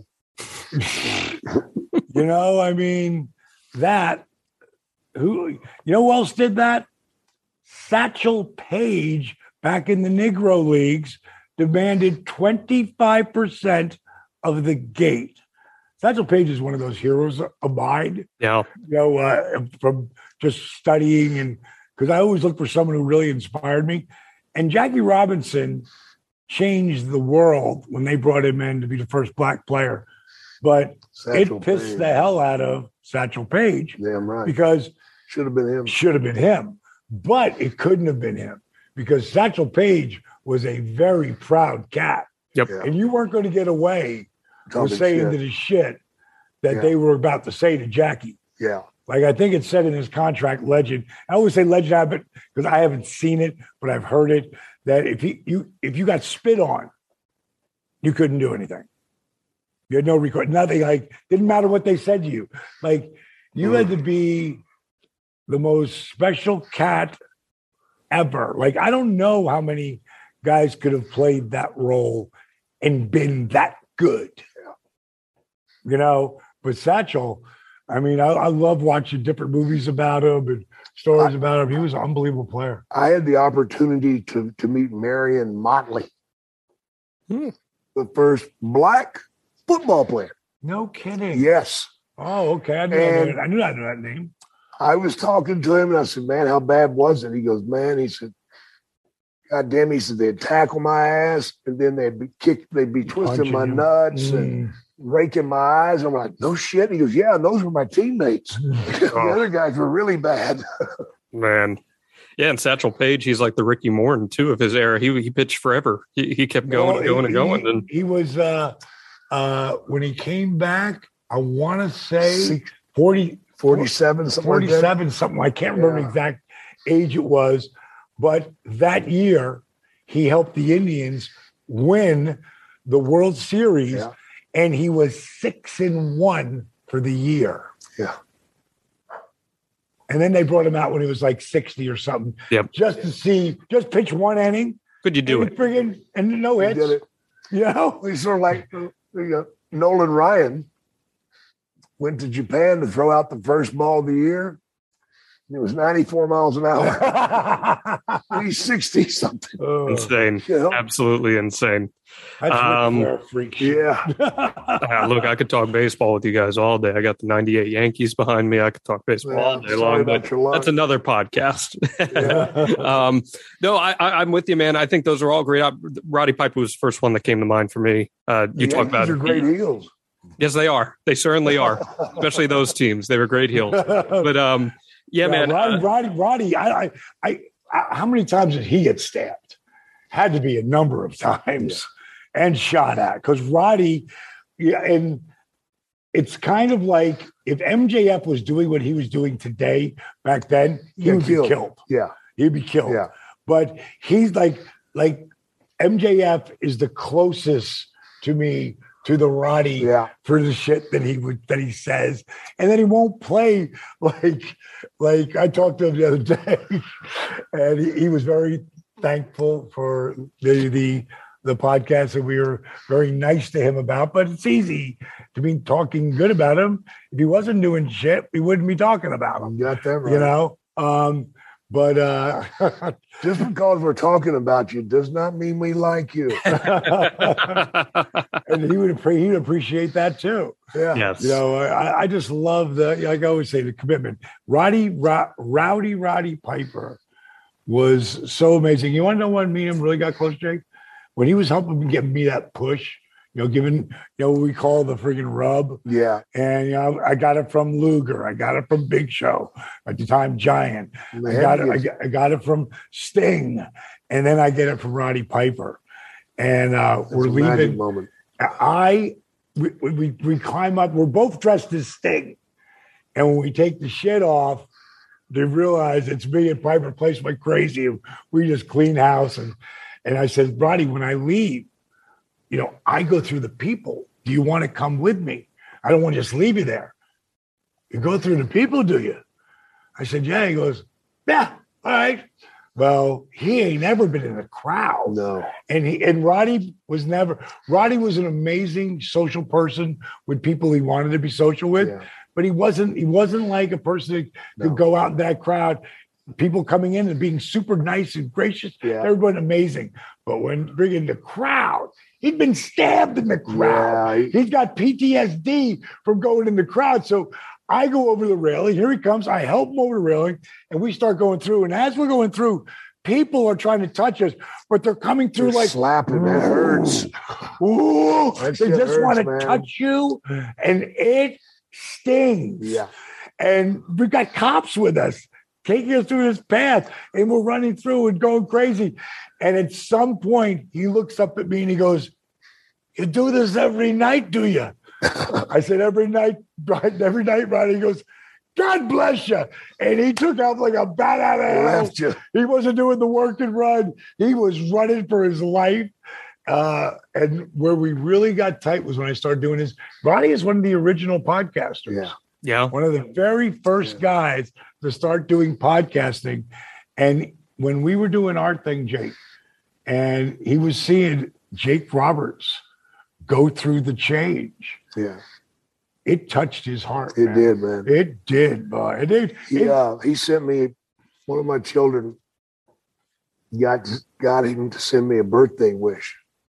You know, I mean, that, who, you know who else did that? Satchel Paige, back in the Negro Leagues, demanded twenty-five percent of the gate. Satchel Paige is one of those heroes of mine. Yeah. You know, uh, from just studying, and because I always look for someone who really inspired me. And Jackie Robinson changed the world when they brought him in to be the first black player. But Satchel it pissed Paige. the hell out of Satchel Paige Damn right. because Should have been him. should have been him, but it couldn't have been him because Satchel Paige was a very proud cat. Yep. Yeah. And you weren't going to get away with Talking saying shit. to the shit that Yeah. they were about to say to Jackie. Yeah. Like, I think it said in his contract, legend. I always say legend because I haven't seen it, but I've heard it, that if he, you if you got spit on, you couldn't do anything. You had no record, nothing. Like, didn't matter what they said to you. Like, you had to be the most special cat ever. Like, I don't know how many guys could have played that role and been that good. You know, but Satchel, I mean, I, I love watching different movies about him and stories I, about him. He was an unbelievable player. I had the opportunity to to meet Marion Motley, Hmm. the first black football player. No kidding. Yes. Oh, okay. I knew, And- I knew, I knew, I knew that name. I was talking to him and I said, man, how bad was it? He goes, man, he said, God damn, he said, they'd tackle my ass and then they'd be kick, they'd be twisting Punching my you. nuts and Mm. raking my eyes. I'm like, no shit. He goes, yeah, and those were my teammates. The other guys were really bad. Man. Yeah, and Satchel Paige, he's like the Ricky Morton, too, of his era. He he pitched forever. He, he kept going Well, and going he, and going. He, And he was, uh, uh, when he came back, I want to say forty, forty-seven, something forty-seven, like that. something. I can't remember yeah. the exact age it was, but that year he helped the Indians win the World Series, yeah. and he was six and one for the year. Yeah. And then they brought him out when he was like sixty or something, yep. just to see, just pitch one inning. Could you do and it? Friggin', and no hits. Did it. You know? He's sort of like you know, Nolan Ryan went to Japan to throw out the first ball of the year. It was ninety-four miles an hour. He's sixty something. Oh, insane. You know? Absolutely insane. That's um, a freak. Yeah. uh, look, I could talk baseball with you guys all day. I got the ninety-eight Yankees behind me. I could talk baseball yeah, all day long, but that's another podcast. Yeah. um, no, I, I, I'm with you, man. I think those are all great. Roddy Piper was the first one that came to mind for me. Uh, you the talk Yankees about are great heels. Yes, they are. They certainly are, especially those teams. They were great heels. But um, yeah, yeah, man. Roddy, uh, Roddy, Roddy. I, I, I, I, how many times did he get stabbed? Had to be a number of times, yeah. and shot at. Because Roddy, yeah, and it's kind of like if M J F was doing what he was doing today back then, he Get would killed. be killed. Yeah, he'd be killed. Yeah, but he's like, like M J F is the closest to me to the Roddy yeah. for the shit that he would that he says, and then he won't play like like I talked to him the other day, and he, he was very thankful for the the the podcast that we were very nice to him about. But it's easy to be talking good about him. If he wasn't doing shit, we wouldn't be talking about him. You got that right. You know. Um, But uh, just because we're talking about you does not mean we like you. And he would he would appreciate that too. Yeah. Yes. You know, I, I just love the like I always say the commitment. Roddy Ro- Rowdy Roddy Piper was so amazing. You want to know when me and him really got close, Jake? When he was helping me get me that push. You know, giving, you know, what we call the friggin' rub. Yeah. And, you know, I got it from Luger. I got it from Big Show, at the time, Giant. I got it, I got, I got it from Sting. And then I get it from Roddy Piper. And uh, we're leaving. Moment. I, we, we, we climb up. We're both dressed as Sting. And when we take the shit off, they realize it's me and Piper Place like crazy. We just clean house. And, and I said, Roddy, when I leave, you know, I go through the people. Do you want to come with me? I don't want to just leave you there. You go through the people, do you? I said, yeah. He goes, yeah, all right. Well, he ain't ever been in a crowd. No. And he and Roddy was never, Roddy was an amazing social person with people he wanted to be social with, yeah. but he wasn't, he wasn't like a person that No. could go out in that crowd. People coming in and being super nice and gracious, Yeah. everyone amazing. But when bringing the crowd, he'd been stabbed in the crowd. Yeah. He's got P T S D from going in the crowd. So I go over the railing. Here he comes. I help him over the railing, and we start going through. And as we're going through, people are trying to touch us, but they're coming through They're like slapping. That hurts. Ooh, That they shit just hurts, want to man. touch you, and it stings. Yeah. And we got cops with us, taking us through this path, and we're running through and going crazy. And at some point, he looks up at me and he goes, "You do this every night, do you?" I said, "Every night, right, every night, Roddy." He goes, "God bless you." And he took off like a bat out of hell. Left you. He wasn't doing the work and run. He was running for his life. Uh, and where we really got tight was when I started doing this. Roddy is one of the original podcasters. Yeah. Yeah. One of the very first Yeah. guys to start doing podcasting. And when we were doing our thing, Jake, and he was seeing Jake Roberts go through the change, Yeah. it touched his heart. It man. did, man. It did, boy. It did. He, It- uh, he sent me, one of my children got, got him to send me a birthday wish.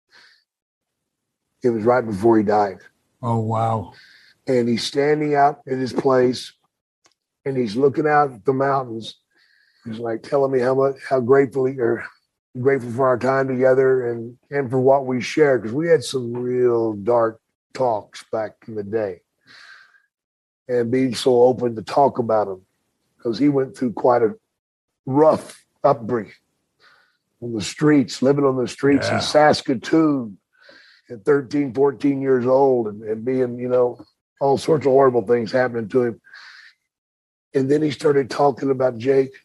It was right before he died. oh, wow. And he's standing out in his place and he's looking out at the mountains. He's like telling me how much, how grateful he, or grateful for our time together and, and for what we shared. Because we had some real dark talks back in the day. And being so open to talk about them, because he went through quite a rough upbringing on the streets, living on the streets Yeah. in Saskatoon at thirteen, fourteen years old, and, and being, you know, all sorts of horrible things happening to him. And then he started talking about, Jake,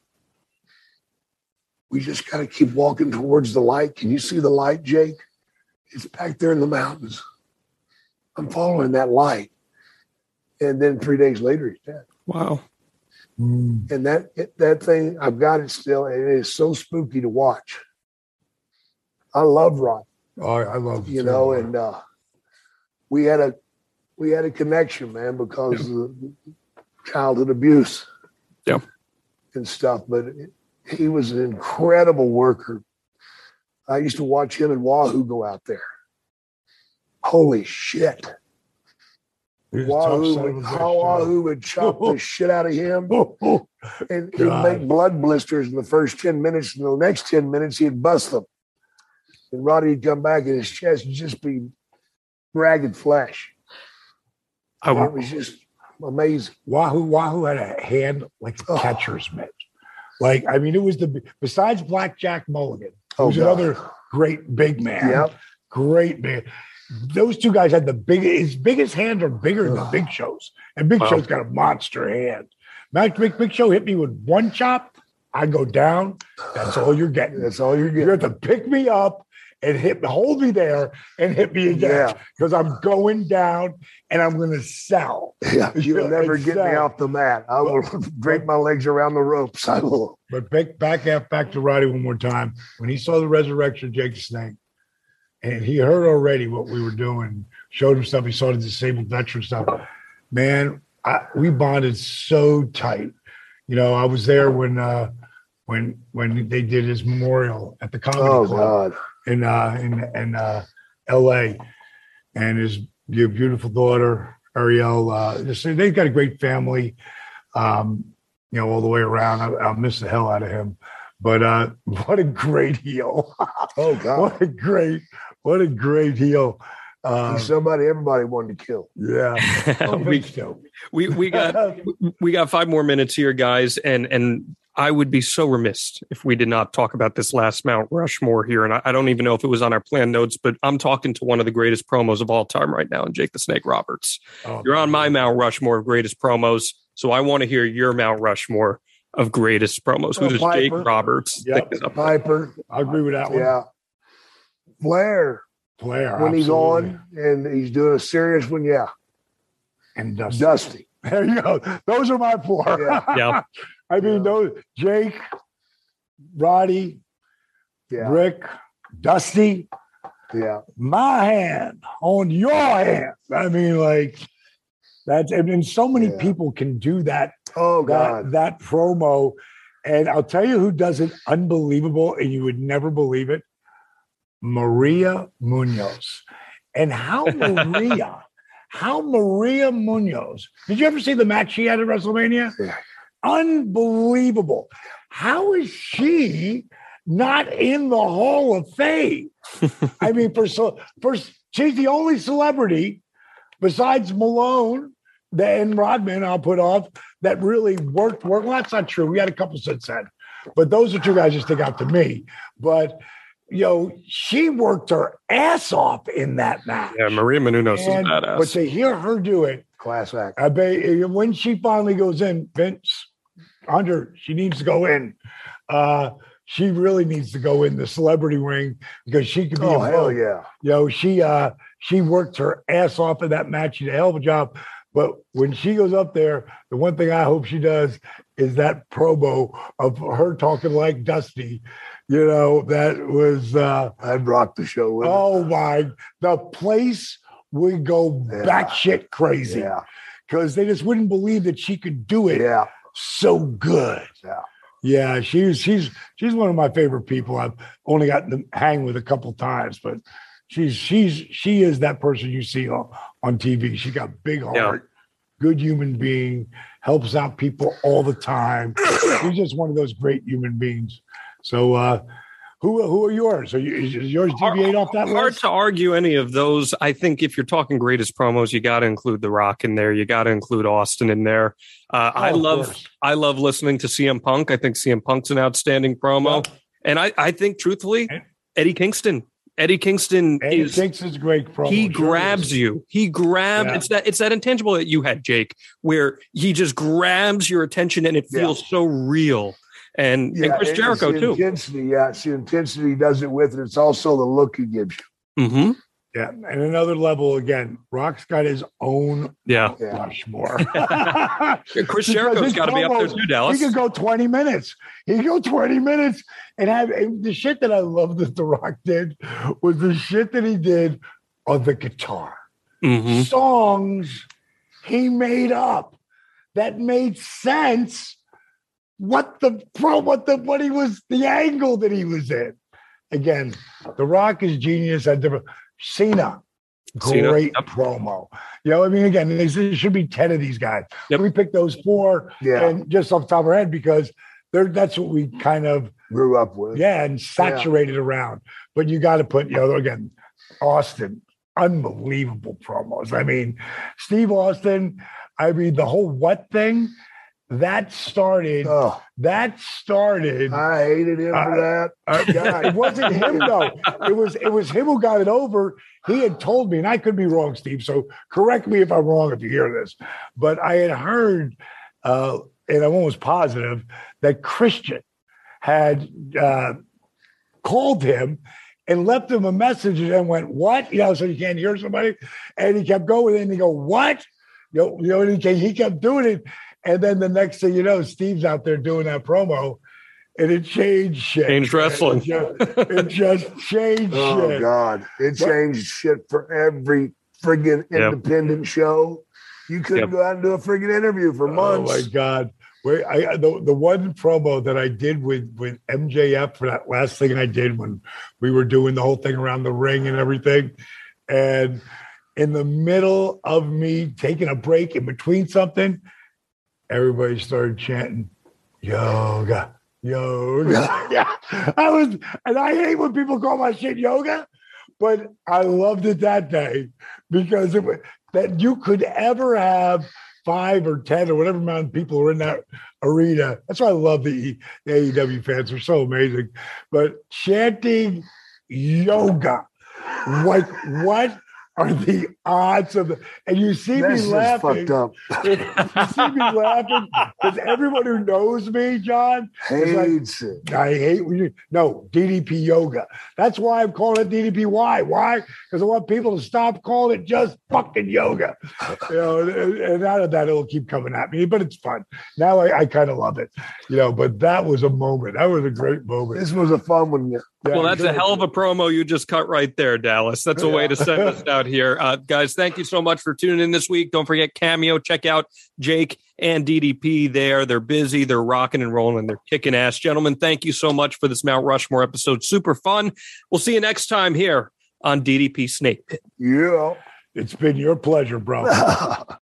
we just got to keep walking towards the light. Can you see the light, Jake? It's back there in the mountains. I'm following that light. And then three days later, he's dead. Wow. Mm. And that that thing, I've got it still, and it is so spooky to watch. I love Rod. Oh, I love you know, and uh, we had a we had a connection, man, because yeah. of childhood abuse, yeah, and stuff. But it, he was an incredible worker. I used to watch him and Wahoo go out there. Holy shit! Wahoo would, Wahoo would chop the shit out of him, and he'd make blood blisters in the first ten minutes, and the next ten minutes he'd bust them. And Roddy would come back and his chest would just be ragged flesh. I, it was just amazing. Wahoo, Wahoo had a hand like a catcher's mitt. Like, I mean, it was the, besides Blackjack Mulligan, who was oh, another great big man. Yep. Great man. Those two guys had the big, his biggest hands are bigger than Big Show's. And Big wow. Show's got a monster hand. Mac Big, Big Show hit me with one chop. I go down. That's all you're getting. That's all you're getting. You have to pick me up and hit, hold me there and hit me again. Because yeah. I'm going down and I'm going to sell. Yeah, you'll never get sell. me off the mat. I will drape my legs around the ropes. I will. But back, back, back to Roddy one more time. When he saw the resurrection of Jake the Snake, and he heard already what we were doing, showed him stuff, he saw the disabled veteran stuff. Man, I, we bonded so tight. You know, I was there when uh, when when they did his memorial at the Comedy oh, Club God. in uh, in in uh, L A, and his your beautiful daughter Ariel. Uh, they've got a great family, um, you know, all the way around. I, I'll miss the hell out of him, but uh, what a great heel! Oh God, what a great, what a great heel! Uh, He's somebody everybody wanted to kill. Yeah, oh, we, we we got we got five more minutes here, guys, and and I would be so remiss if we did not talk about this last Mount Rushmore here. And I, I don't even know if it was on our plan notes, but I'm talking to one of the greatest promos of all time right now, and Jake the Snake Roberts. Oh, You're on my Mount Rushmore of greatest promos, so I want to hear your Mount Rushmore of greatest promos. Who does Jake Roberts yep. think is up? Piper. I agree with that one. Yeah. Flair. Flair, when absolutely. he's on and he's doing a serious one, yeah. And Dusty. Dusty. There you go. Those are my four. Yeah. yeah. I mean, yeah. those Jake, Roddy, yeah. Rick, Dusty. Yeah. My hand on your hand. I mean, like that's and, and so many yeah. people can do that. Oh that, God. that promo. And I'll tell you who does it unbelievable, and you would never believe it. Maria Munoz. And how Maria, how Maria Munoz, did you ever see the match she had at WrestleMania? Yeah. Unbelievable. How is she not in the Hall of Fame? I mean, for so first, she's the only celebrity besides Malone and Rodman, I'll put off, that really worked. Work. Well, that's not true. We had a couple since then. But those are two guys that stick out to me. But you know, she worked her ass off in that match. Yeah, Maria Menounos is badass. But to hear her do it, class act. I bet when she finally goes in, Vince, Hunter, she needs to go in. Uh, she really needs to go in the celebrity ring because she could be. Oh a hell boat. yeah! You know, she uh, she worked her ass off in that match. She did a hell of a job. But when she goes up there, the one thing I hope she does is that promo of her talking like Dusty. You know, that was uh I'd rock the show with oh it. my, the place would go yeah. batshit crazy. Yeah. Because they just wouldn't believe that she could do it yeah. so good. Yeah. Yeah, she's she's she's one of my favorite people. I've only gotten to hang with a couple times, but she's she's she is that person you see on, on T V. She got big heart, yeah. good human being, helps out people all the time. She's just one of those great human beings. So, uh, who who are yours? Are you, is yours deviate off that Hard list? to argue any of those. I think if you're talking greatest promos, you got to include The Rock in there. You got to include Austin in there. Uh, oh, I love course. I love listening to C M Punk. I think C M Punk's an outstanding promo, yeah. and I, I think truthfully, Eddie Kingston Eddie Kingston Eddie is Kingston's a great promo. He Sure grabs is. you. He grabs. Yeah. It's that. It's that intangible that you had, Jake, where he just grabs your attention and it feels Yeah. so real. And, Yeah, and Chris it's Jericho the too. Intensity, yeah, it's the intensity he does it with, and it's also the look he gives you. Mm-hmm. Yeah, and another level again. Rock's got his own Yeah. Rushmore. Chris Jericho's got to be up there too, Dallas. He could go twenty minutes. He could go twenty minutes and have and the shit that I love that The Rock did was the shit that he did on the guitar. Mm-hmm. Songs he made up that made sense. What the pro? What the what he was? The angle that he was in. Again, The Rock is genius at different. Cena, Cena, great yep. promo. You know, I mean, again, there should be ten of these guys. Yep. We picked those four, Yeah. and just off the top of our head because they're that's what we kind of Grew up with. yeah, and saturated around. But you got to put, you know, again, Austin, unbelievable promos. I mean, Steve Austin. I mean, the whole what thing. That started. Oh, That started. I hated him for that. Uh, God. it wasn't him though. It was it was him who got it over. He had told me, and I could be wrong, Steve. So correct me if I'm wrong if you hear this. But I had heard, uh, and I'm almost positive that Christian had uh, called him and left him a message and went, "What?" You know, so you can't hear somebody, and he kept going, and he go, "What?" You know, you know, and he, he kept doing it. And then the next thing you know, Steve's out there doing that promo, and it changed shit. Changed wrestling. It just, it just changed Oh shit. God, it changed shit for every friggin' Yep. independent show. You couldn't Yep. go out and do a friggin' interview for months. Oh my God. Wait, I the, the one promo that I did with, with M J F for that last thing I did when we were doing the whole thing around the ring and everything. And in the middle of me taking a break in between something, everybody started chanting, yoga, yoga. Yeah. I was, and I hate when people call my shit yoga, but I loved it that day because it was, that you could ever have five or ten or whatever amount of people are in that arena. That's why I love the, the A E W fans. They're so amazing. But chanting yoga, like what are the odds of the, and you see This me is laughing. fucked up. You see me laughing because everyone who knows me, John, is like, Hates it. I hate when you no D D P yoga. That's why I'm calling it D D P. Why? Why? Because I want people to stop calling it just fucking yoga. You know, and, and out of that, it'll keep coming at me, but it's fun. Now I, I kind of love it. You know, but that was a moment. That was a great moment. This was a fun one. Yeah, Well, that's a hell of a promo you just cut right there, Dallas. That's a way to send us out here. Uh, guys, thank you so much for tuning in this week. Don't forget Cameo. Check out Jake and D D P there. They're busy. They're rocking and rolling. And they're kicking ass. Gentlemen, thank you so much for this Mount Rushmore episode. Super fun. We'll see you next time here on D D P Snake Pit. Yeah. It's been your pleasure, bro.